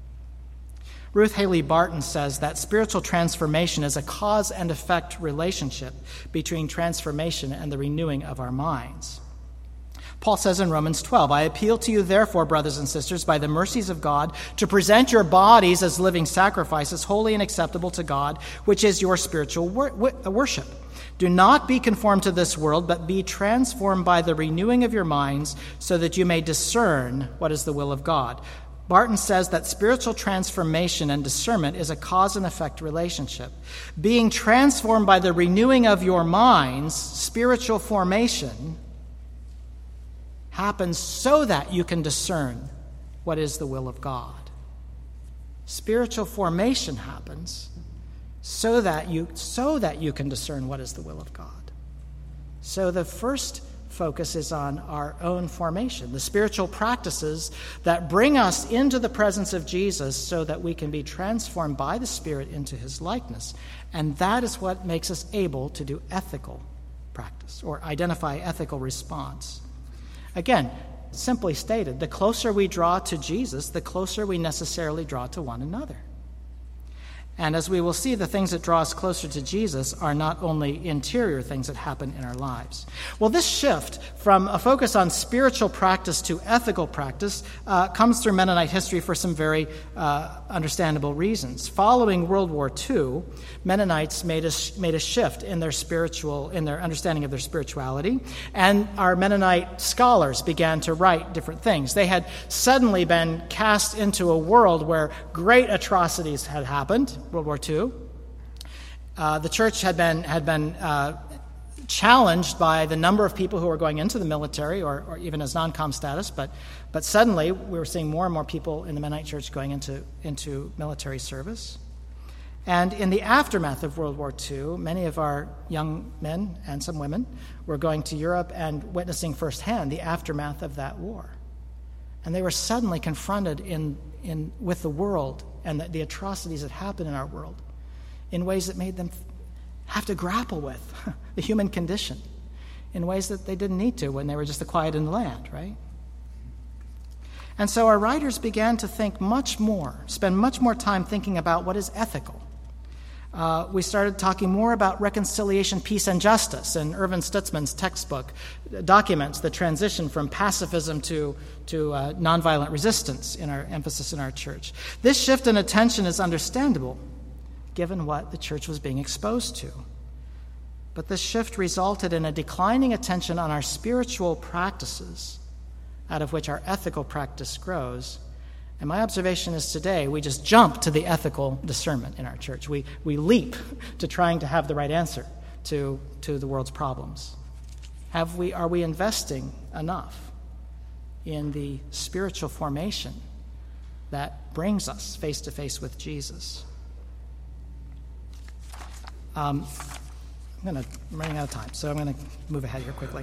Ruth Haley Barton says that spiritual transformation is a cause and effect relationship between transformation and the renewing of our minds. Paul says in Romans twelve, "I appeal to you, therefore, brothers and sisters, by the mercies of God, to present your bodies as living sacrifices, holy and acceptable to God, which is your spiritual wor- worship. Do not be conformed to this world, but be transformed by the renewing of your minds, so that you may discern what is the will of God." Barton says that spiritual transformation and discernment is a cause and effect relationship. Being transformed by the renewing of your minds, spiritual formation, happens so that you can discern what is the will of God. Spiritual formation happens so that you so that you can discern what is the will of God. So the first focus is on our own formation, the spiritual practices that bring us into the presence of Jesus so that we can be transformed by the Spirit into his likeness. And that is what makes us able to do ethical practice or identify ethical response. Again, simply stated, the closer we draw to Jesus, the closer we necessarily draw to one another. And as we will see, the things that draw us closer to Jesus are not only interior things that happen in our lives. Well, this shift from a focus on spiritual practice to ethical practice uh, comes through Mennonite history for some very uh, understandable reasons. Following World War Two, Mennonites made a, made a shift in their spiritual, in their understanding of their spirituality, and our Mennonite scholars began to write different things. They had suddenly been cast into a world where great atrocities had happened. World War Two. Uh, the church had been had been uh, challenged by the number of people who were going into the military, or, or even as non-com status. But but suddenly we were seeing more and more people in the Mennonite church going into into military service. And in the aftermath of World War Two, many of our young men and some women were going to Europe and witnessing firsthand the aftermath of that war. And they were suddenly confronted in, in with the world and the, the atrocities that happen in our world in ways that made them have to grapple with the human condition in ways that they didn't need to when they were just the quiet in the land, right? And so our writers began to think much more, spend much more time thinking about what is ethical. Uh, we started talking more about reconciliation, peace, and justice, and Irvin Stutzman's textbook documents the transition from pacifism to, to uh, nonviolent resistance in our emphasis in our church. This shift in attention is understandable, given what the church was being exposed to. But this shift resulted in a declining attention on our spiritual practices, out of which our ethical practice grows. And my observation is today we just jump to the ethical discernment in our church. We we leap to trying to have the right answer to, to the world's problems. Have we are we investing enough in the spiritual formation that brings us face to face with Jesus? Um, I'm gonna I'm running out of time, so I'm gonna move ahead here quickly.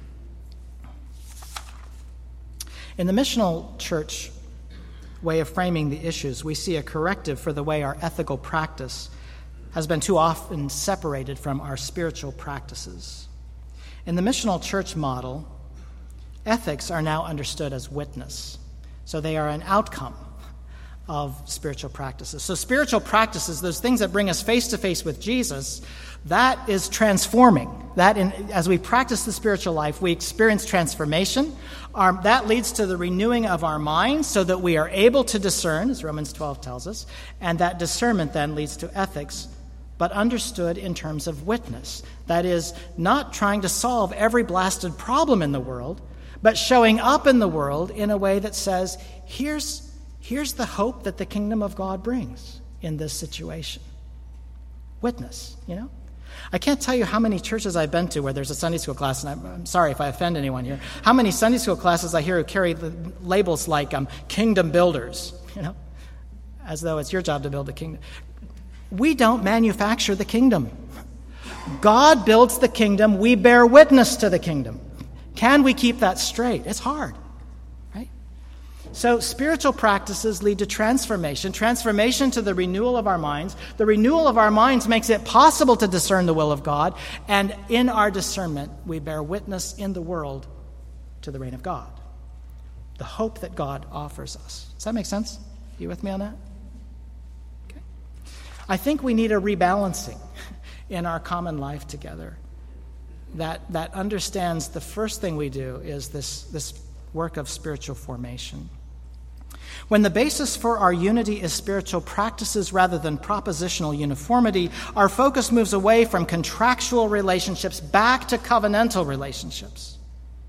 In the missional church way of framing the issues, we see a corrective for the way our ethical practice has been too often separated from our spiritual practices. In the missional church model, ethics are now understood as witness. So they are an outcome of spiritual practices. So spiritual practices, those things that bring us face to face with Jesus, that is transforming. That in, as we practice the spiritual life, we experience transformation. Our, that leads to the renewing of our minds so that we are able to discern, as Romans twelve tells us, and that discernment then leads to ethics, but understood in terms of witness. That is, not trying to solve every blasted problem in the world, but showing up in the world in a way that says, here's, here's the hope that the kingdom of God brings in this situation. Witness, you know? I can't tell you how many churches I've been to where there's a Sunday school class, and I'm, I'm sorry if I offend anyone here, how many Sunday school classes I hear who carry the labels like um, kingdom builders, you know, as though it's your job to build the kingdom. We don't manufacture the kingdom. God builds the kingdom. We bear witness to the kingdom. Can we keep that straight? It's hard, right? So spiritual practices lead to transformation, transformation to the renewal of our minds. The renewal of our minds makes it possible to discern the will of God, and in our discernment, we bear witness in the world to the reign of God, the hope that God offers us. Does that make sense? You with me on that? Okay. I think we need a rebalancing in our common life together that, that understands the first thing we do is this, this work of spiritual formation. When the basis for our unity is spiritual practices rather than propositional uniformity, our focus moves away from contractual relationships back to covenantal relationships.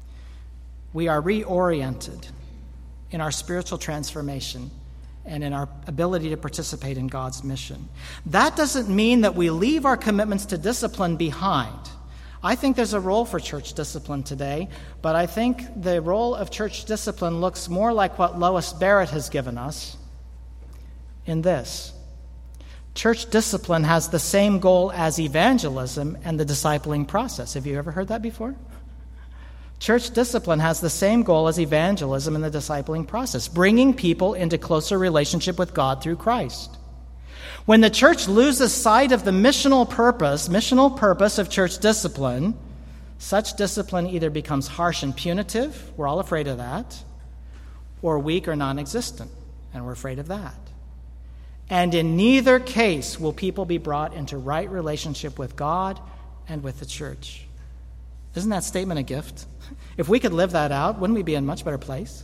We are reoriented in our spiritual transformation and in our ability to participate in God's mission. That doesn't mean that we leave our commitments to discipline behind. I think there's a role for church discipline today, but I think the role of church discipline looks more like what Lois Barrett has given us in this. Church discipline has the same goal as evangelism and the discipling process. Have you ever heard that before? Church discipline has the same goal as evangelism and the discipling process, bringing people into closer relationship with God through Christ. When the church loses sight of the missional purpose, missional purpose of church discipline, such discipline either becomes harsh and punitive, we're all afraid of that, or weak or non-existent, and we're afraid of that. And in neither case will people be brought into right relationship with God and with the church. Isn't that statement a gift? If we could live that out, wouldn't we be in a much better place?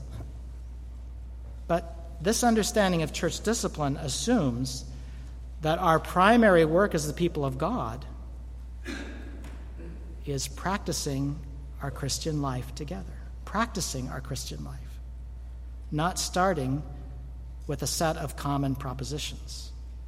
But this understanding of church discipline assumes that our primary work as the people of God is practicing our Christian life together, practicing our Christian life, not starting with a set of common propositions.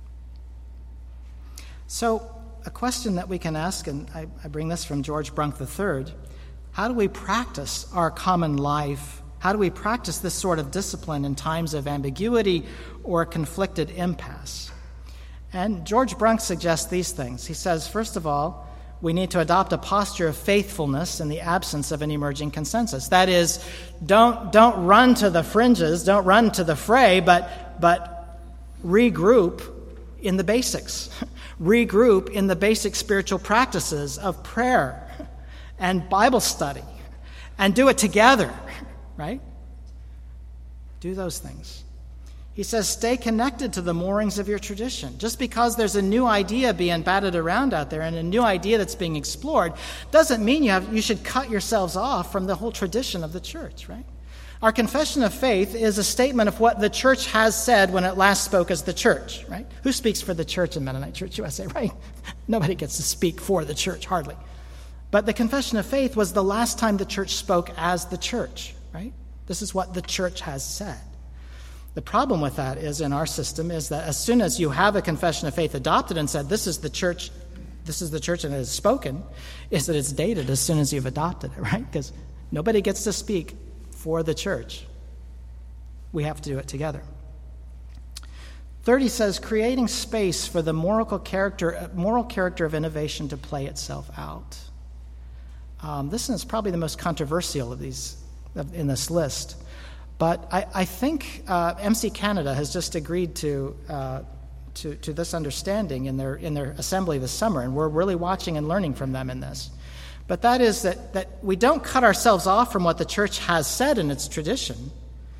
So, a question that we can ask, and I, I bring this from George Brunk the third, how do we practice our common life? How do we practice this sort of discipline in times of ambiguity or conflicted impasse? And George Brunk suggests these things. He says, first of all, we need to adopt a posture of faithfulness in the absence of an emerging consensus. That is, don't, don't run to the fringes, don't run to the fray, but, but regroup in the basics. Regroup in the basic spiritual practices of prayer and Bible study, and do it together, right? Do those things. He says, stay connected to the moorings of your tradition. Just because there's a new idea being batted around out there and a new idea that's being explored doesn't mean you have you should cut yourselves off from the whole tradition of the church, right? Our confession of faith is a statement of what the church has said when it last spoke as the church, right? Who speaks for the church in Mennonite Church U S A, right? Nobody gets to speak for the church, hardly. But the confession of faith was the last time the church spoke as the church, right? This is what the church has said. The problem with that is, in our system, is that as soon as you have a confession of faith adopted and said, this is the church, this is the church and it is spoken, is that it's dated as soon as you've adopted it, right? Because nobody gets to speak for the church. We have to do it together. thirty says, creating space for the moral character, moral character of innovation to play itself out. Um, this is probably the most controversial of these in this list. But I, I think uh, M C Canada has just agreed to, uh, to to this understanding in their in their assembly this summer, and we're really watching and learning from them in this. But that is that, that we don't cut ourselves off from what the church has said in its tradition,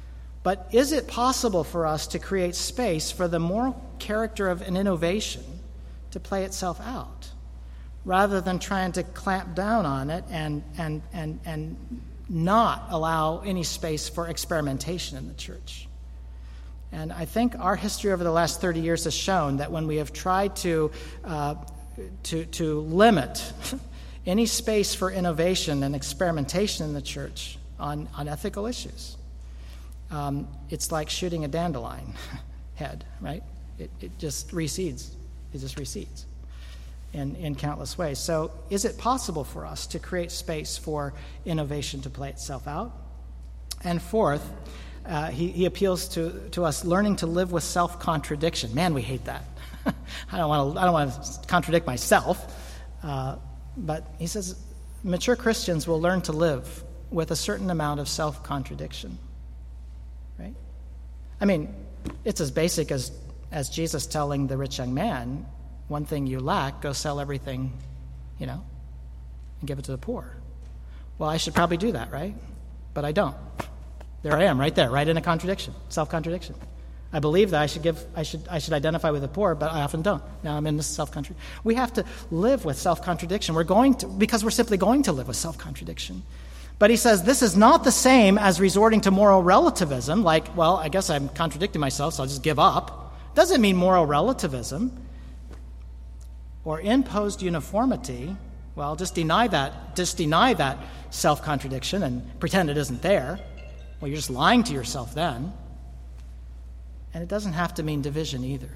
But is it possible for us to create space for the moral character of an innovation to play itself out, rather than trying to clamp down on it and and and and not allow any space for experimentation in the church? And I think our history over the last thirty years has shown that when we have tried to uh, to to limit any space for innovation and experimentation in the church on, on ethical issues, um, it's like shooting a dandelion head, right? It, it just recedes. It just recedes in, in countless ways. So is it possible for us to create space for innovation to play itself out? And fourth, uh, he, he appeals to, to us learning to live with self-contradiction. Man, we hate that. I don't want to I don't want to contradict myself. Uh, but he says mature Christians will learn to live with a certain amount of self-contradiction. Right? I mean, it's as basic as, as Jesus telling the rich young man, one thing you lack, go sell everything, you know, and give it to the poor. Well, I should probably do that, right? But I don't. There I am, right there, right in a contradiction, self-contradiction. I believe that I should give, I should, I should identify with the poor, but I often don't. Now I'm in this self-contradiction. We have to live with self-contradiction. We're going to, because we're simply going to live with self-contradiction. But he says this is not the same as resorting to moral relativism, like, well, I guess I'm contradicting myself, so I'll just give up. It doesn't mean moral relativism or imposed uniformity. Well, just deny that, just deny that self-contradiction and pretend it isn't there. Well, you're just lying to yourself then. And it doesn't have to mean division either.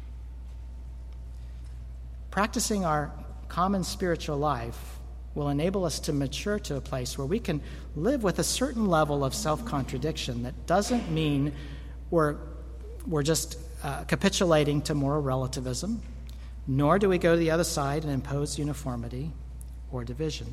Practicing our common spiritual life will enable us to mature to a place where we can live with a certain level of self-contradiction that doesn't mean we're, we're just uh, capitulating to moral relativism, nor do we go to the other side and impose uniformity or division.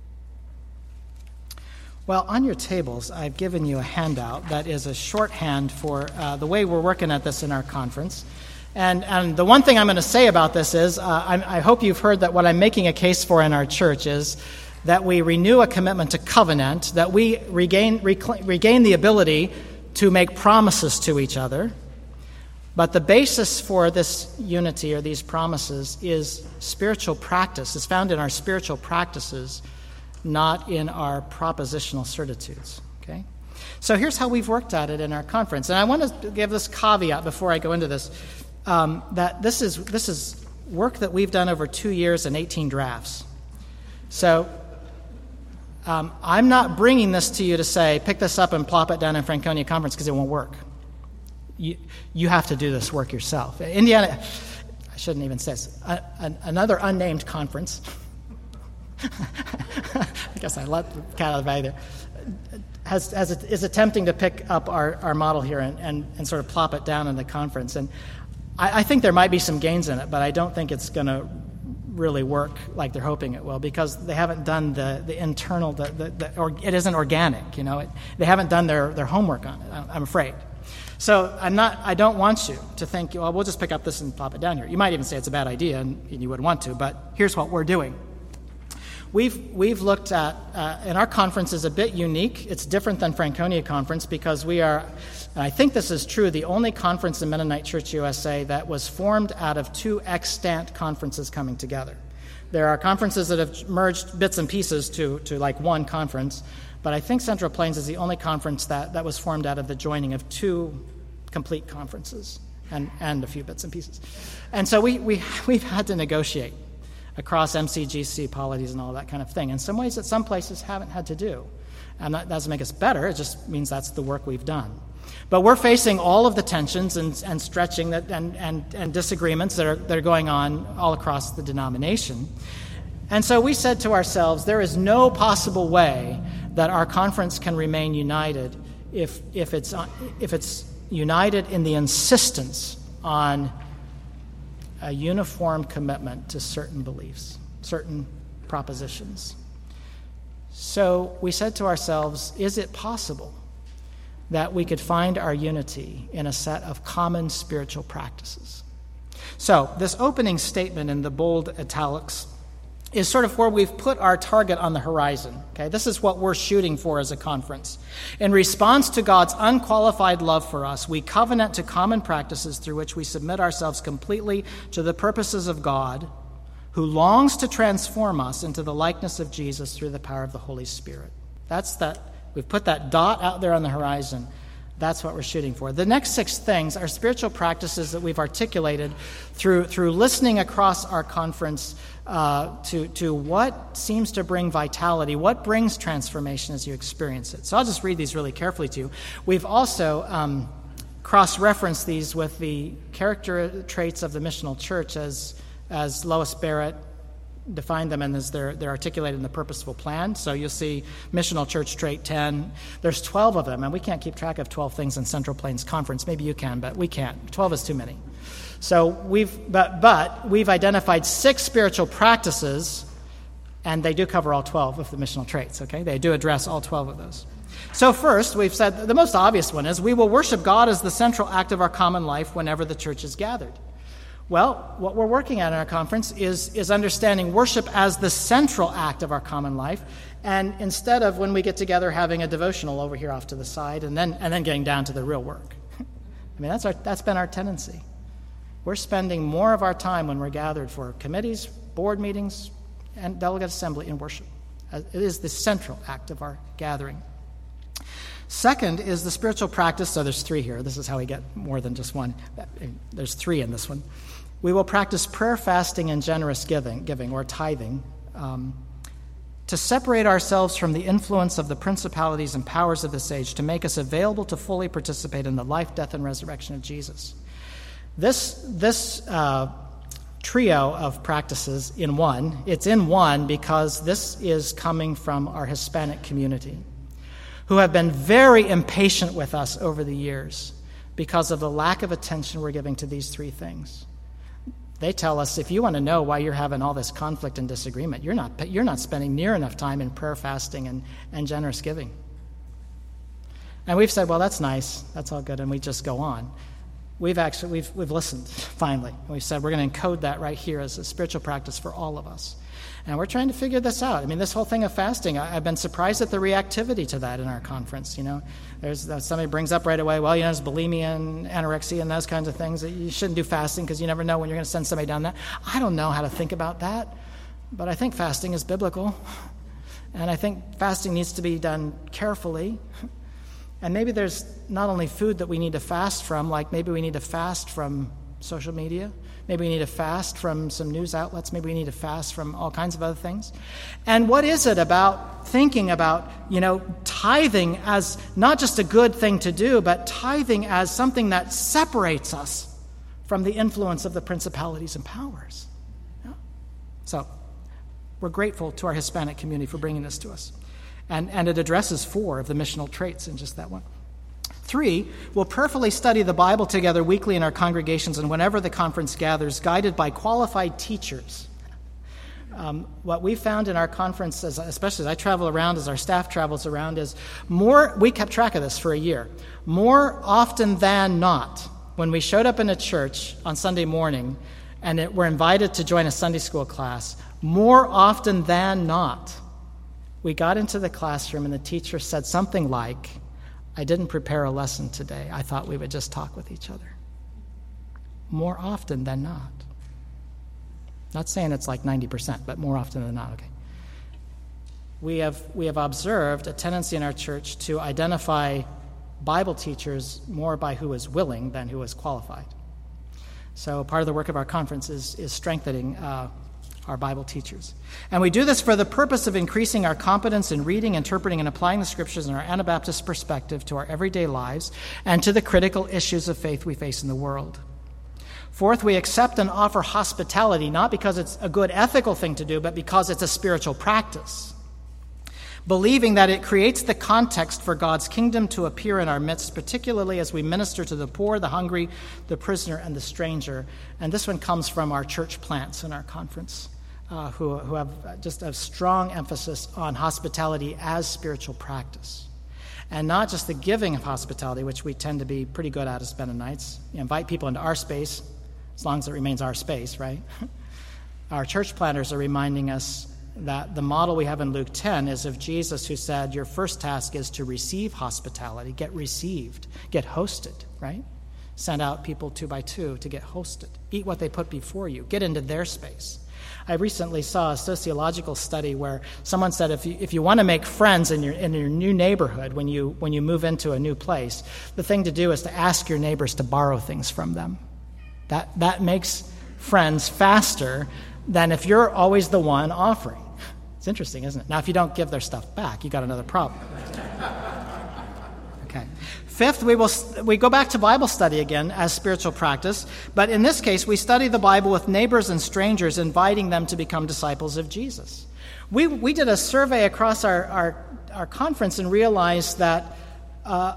Well, on your tables, I've given you a handout that is a shorthand for uh, the way we're working at this in our conference. And, and the one thing I'm going to say about this is, uh, I, I hope you've heard that what I'm making a case for in our church is that we renew a commitment to covenant, that we regain, reclaim, regain the ability to make promises to each other. But the basis for this unity or these promises is spiritual practice. It's found in our spiritual practices, not in our propositional certitudes, okay? So here's how we've worked at it in our conference. And I want to give this caveat before I go into this, um, that this is this is work that we've done over two years and eighteen drafts. So um, I'm not bringing this to you to say, pick this up and plop it down in Franconia Conference, because it won't work. You, you have to do this work yourself. Indiana, I shouldn't even say this, a, a, another unnamed conference, I guess I let the cat out of the bag there, has, has, is attempting to pick up our, our model here and, and, and sort of plop it down in the conference. And I, I think there might be some gains in it, but I don't think it's going to really work like they're hoping it will, because they haven't done the, the internal, the, the, the or, it isn't organic, you know. It, they haven't done their, their homework on it, I'm afraid. So I'm not, I don't want you to think, well, we'll just pick up this and plop it down here. You might even say it's a bad idea, and, and you wouldn't want to, but here's what we're doing. We've we've looked at, uh, and our conference is a bit unique. It's different than Franconia Conference because we are, and I think this is true, the only conference in Mennonite Church U S A that was formed out of two extant conferences coming together. There are conferences that have merged bits and pieces to, to like one conference, but I think Central Plains is the only conference that, that was formed out of the joining of two complete conferences and, and a few bits and pieces. And so we, we, we've had to negotiate across M C G C, polities, and all that kind of thing, in some ways that some places haven't had to do. And that doesn't make us better, it just means that's the work we've done. But we're facing all of the tensions and, and stretching that, and, and, and disagreements that are, that are going on all across the denomination. And so we said to ourselves, there is no possible way that our conference can remain united if, if, it's, if it's united in the insistence on a uniform commitment to certain beliefs, certain propositions. So we said to ourselves, is it possible that we could find our unity in a set of common spiritual practices? So this opening statement in the bold italics is sort of where we've put our target on the horizon. Okay, this is what we're shooting for as a conference. In response to God's unqualified love for us, we covenant to common practices through which we submit ourselves completely to the purposes of God, who longs to transform us into the likeness of Jesus through the power of the Holy Spirit. That's that. We've put that dot out there on the horizon. That's what we're shooting for. The next six things are spiritual practices that we've articulated through through listening across our conference uh, to, to what seems to bring vitality, what brings transformation as you experience it. So I'll just read these really carefully to you. We've also um, cross-referenced these with the character traits of the missional church as, as Lois Barrett define them, and as they're, they're articulated in the purposeful plan. So you'll see missional church trait ten. There's twelve of them, and we can't keep track of twelve things in Central Plains Conference. Maybe you can, but we can't. twelve is too many. So we've, but, but we've identified six spiritual practices, and they do cover all twelve of the missional traits, okay? They do address all twelve of those. So first, we've said the most obvious one is we will worship God as the central act of our common life whenever the church is gathered. Well, what we're working at in our conference is, is understanding worship as the central act of our common life, and instead of when we get together having a devotional over here off to the side and then and then getting down to the real work. I mean, that's our that's been our tendency. We're spending more of our time when we're gathered for committees, board meetings, and delegate assembly in worship. It is the central act of our gathering. Second is the spiritual practice. So there's three here. This is how we get more than just one. There's three in this one. We will practice prayer, fasting, and generous giving, giving or tithing, um, to separate ourselves from the influence of the principalities and powers of this age, to make us available to fully participate in the life, death, and resurrection of Jesus. This this uh, trio of practices in one, it's in one because this is coming from our Hispanic community, who have been very impatient with us over the years because of the lack of attention we're giving to these three things. They tell us, if you want to know why you're having all this conflict and disagreement, you're not you're not spending near enough time in prayer, fasting, and, and generous giving. And we've said, well, that's nice, that's all good, and we just go on. We've actually we've we've listened finally, and we've said we're going to encode that right here as a spiritual practice for all of us. And we're trying to figure this out. I mean, this whole thing of fasting, I, I've been surprised at the reactivity to that in our conference. You know, there's uh, somebody brings up right away, well, you know, there's bulimia and anorexia and those kinds of things. That you shouldn't do fasting because you never know when you're going to send somebody down that. I don't know how to think about that, but I think fasting is biblical. And I think fasting needs to be done carefully. And maybe there's not only food that we need to fast from, like maybe we need to fast from social media. Maybe we need to fast from some news outlets. Maybe we need to fast from all kinds of other things. And what is it about thinking about, you know, tithing as not just a good thing to do, but tithing as something that separates us from the influence of the principalities and powers? Yeah. So we're grateful to our Hispanic community for bringing this to us. And, and it addresses four of the missional traits in just that one. Three, we'll prayerfully study the Bible together weekly in our congregations and whenever the conference gathers, guided by qualified teachers. Um, what we found in our conference, as, especially as I travel around, as our staff travels around, is more, we kept track of this for a year, more often than not, when we showed up in a church on Sunday morning and it, were invited to join a Sunday school class, more often than not, we got into the classroom and the teacher said something like, I didn't prepare a lesson today. I thought we would just talk with each other. More often than not. Not saying it's like ninety percent, but more often than not, okay. We have we have observed a tendency in our church to identify Bible teachers more by who is willing than who is qualified. So part of the work of our conference is, is strengthening uh, our Bible teachers. And we do this for the purpose of increasing our competence in reading, interpreting, and applying the Scriptures in our Anabaptist perspective to our everyday lives and to the critical issues of faith we face in the world. Fourth, we accept and offer hospitality, not because it's a good ethical thing to do, but because it's a spiritual practice, believing that it creates the context for God's kingdom to appear in our midst, particularly as we minister to the poor, the hungry, the prisoner, and the stranger. And this one comes from our church plants in our conference. Uh, who, who have just a strong emphasis on hospitality as spiritual practice. And not just the giving of hospitality, which we tend to be pretty good at as Mennonites. You invite people into our space, as long as it remains our space, right? our church planners are reminding us that the model we have in Luke ten is of Jesus, who said, your first task is to receive hospitality, get received, get hosted, right? Send out people two by two to get hosted. Eat what they put before you. Get into their space. I recently saw a sociological study where someone said if you, if you want to make friends in your in your new neighborhood when you when you move into a new place, the thing to do is to ask your neighbors to borrow things from them. That that makes friends faster than if you're always the one offering. It's interesting, isn't it? Now, if you don't give their stuff back, you got another problem. Okay. Fifth, we will we go back to Bible study again as spiritual practice, but in this case, we study the Bible with neighbors and strangers, inviting them to become disciples of Jesus. We we did a survey across our our, our conference and realized that uh,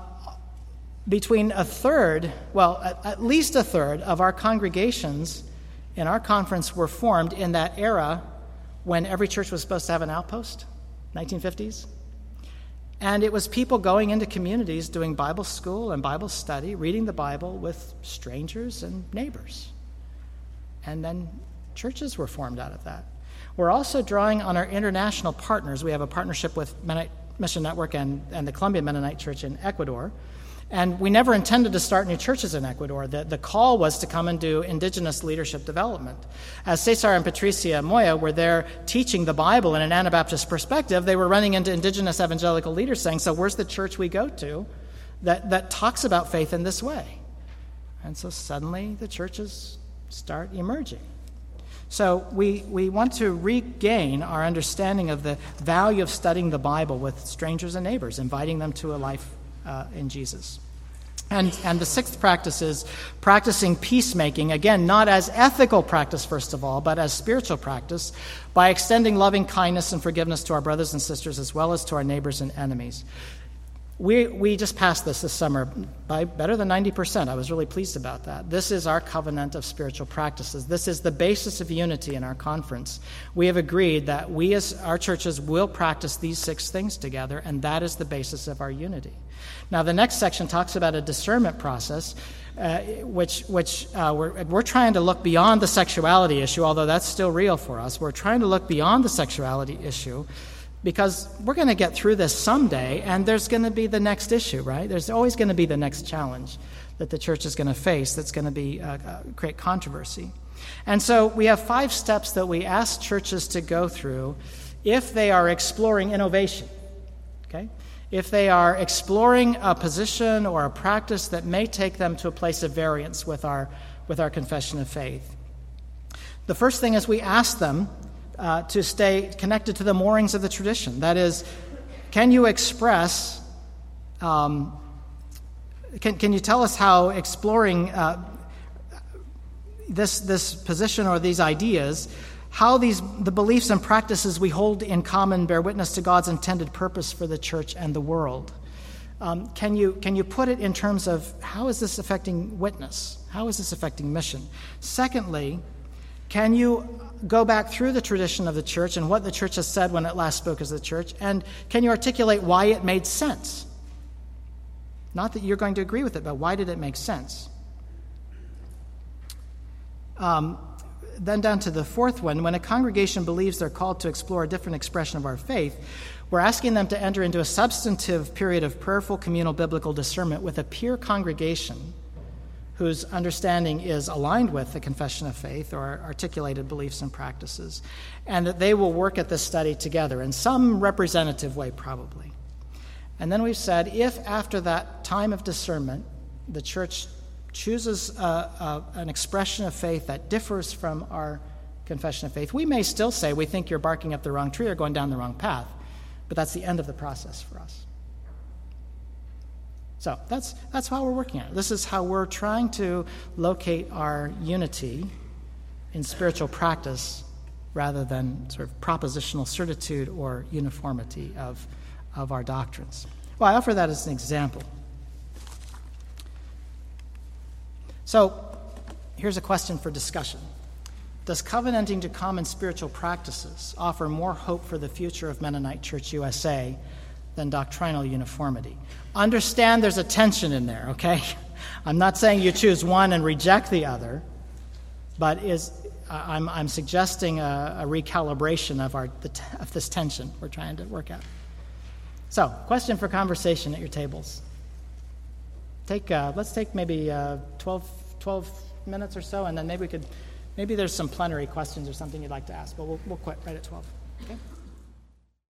between a third, well, at, at least a third of our congregations in our conference were formed in that era when every church was supposed to have an outpost, nineteen fifties. And it was people going into communities doing Bible school and Bible study, reading the Bible with strangers and neighbors. And then churches were formed out of that. We're also drawing on our international partners. We have a partnership with Mennonite Mission Network and, and the Colombian Mennonite Church in Ecuador. And we never intended to start new churches in Ecuador. The, the call was to come and do indigenous leadership development. As Cesar and Patricia Moya were there teaching the Bible in an Anabaptist perspective, they were running into indigenous evangelical leaders saying, so where's the church we go to that, that talks about faith in this way? And so suddenly the churches start emerging. So we, we want to regain our understanding of the value of studying the Bible with strangers and neighbors, inviting them to a life Uh, in Jesus. And, and the sixth practice is practicing peacemaking, again, not as ethical practice, first of all, but as spiritual practice, by extending loving kindness and forgiveness to our brothers and sisters as well as to our neighbors and enemies. We we just passed this this summer by better than ninety percent. I was really pleased about that. This is our covenant of spiritual practices. This is the basis of unity in our conference. We have agreed that we as our churches will practice these six things together, and that is the basis of our unity. Now, the next section talks about a discernment process, uh, which which uh, we're, we're trying to look beyond the sexuality issue, although that's still real for us. We're trying to look beyond the sexuality issue because we're going to get through this someday, and there's going to be the next issue, right? There's always going to be the next challenge that the church is going to face that's going to be uh, uh, create controversy. And so we have five steps that we ask churches to go through if they are exploring innovation, okay? If they are exploring a position or a practice that may take them to a place of variance with our with our confession of faith. The first thing is we ask them uh, to stay connected to the moorings of the tradition. That is, can you express, um, can, can you tell us how exploring uh, this this position or these ideas, how these the beliefs and practices we hold in common bear witness to God's intended purpose for the church and the world? Um, can you can you put it in terms of how is this affecting witness? How is this affecting mission? Secondly, can you go back through the tradition of the church and what the church has said when it last spoke as the church, and can you articulate why it made sense? Not that you're going to agree with it, but why did it make sense? Um, Then down to the fourth one, when a congregation believes they're called to explore a different expression of our faith, we're asking them to enter into a substantive period of prayerful communal biblical discernment with a peer congregation whose understanding is aligned with the confession of faith or articulated beliefs and practices, and that they will work at this study together in some representative way, probably. And then we've said, if after that time of discernment, the church chooses uh, uh, an expression of faith that differs from our confession of faith, we may still say we think you're barking up the wrong tree or going down the wrong path, but that's the end of the process for us. So that's that's how we're working at it. This is how we're trying to locate our unity in spiritual practice rather than sort of propositional certitude or uniformity of, of our doctrines. Well, I offer that as an example. So here's a question for discussion. Does covenanting to common spiritual practices offer more hope for the future of Mennonite Church U S A than doctrinal uniformity? Understand there's a tension in there, okay? I'm not saying you choose one and reject the other, but is I- I'm, I'm suggesting a, a recalibration of, our, the t- of this tension we're trying to work out. So, question for conversation at your tables. Take, uh, let's take maybe uh, twelve, twelve minutes or so, and then maybe we could, maybe there's some plenary questions or something you'd like to ask, but we'll, we'll quit right at twelve. Okay?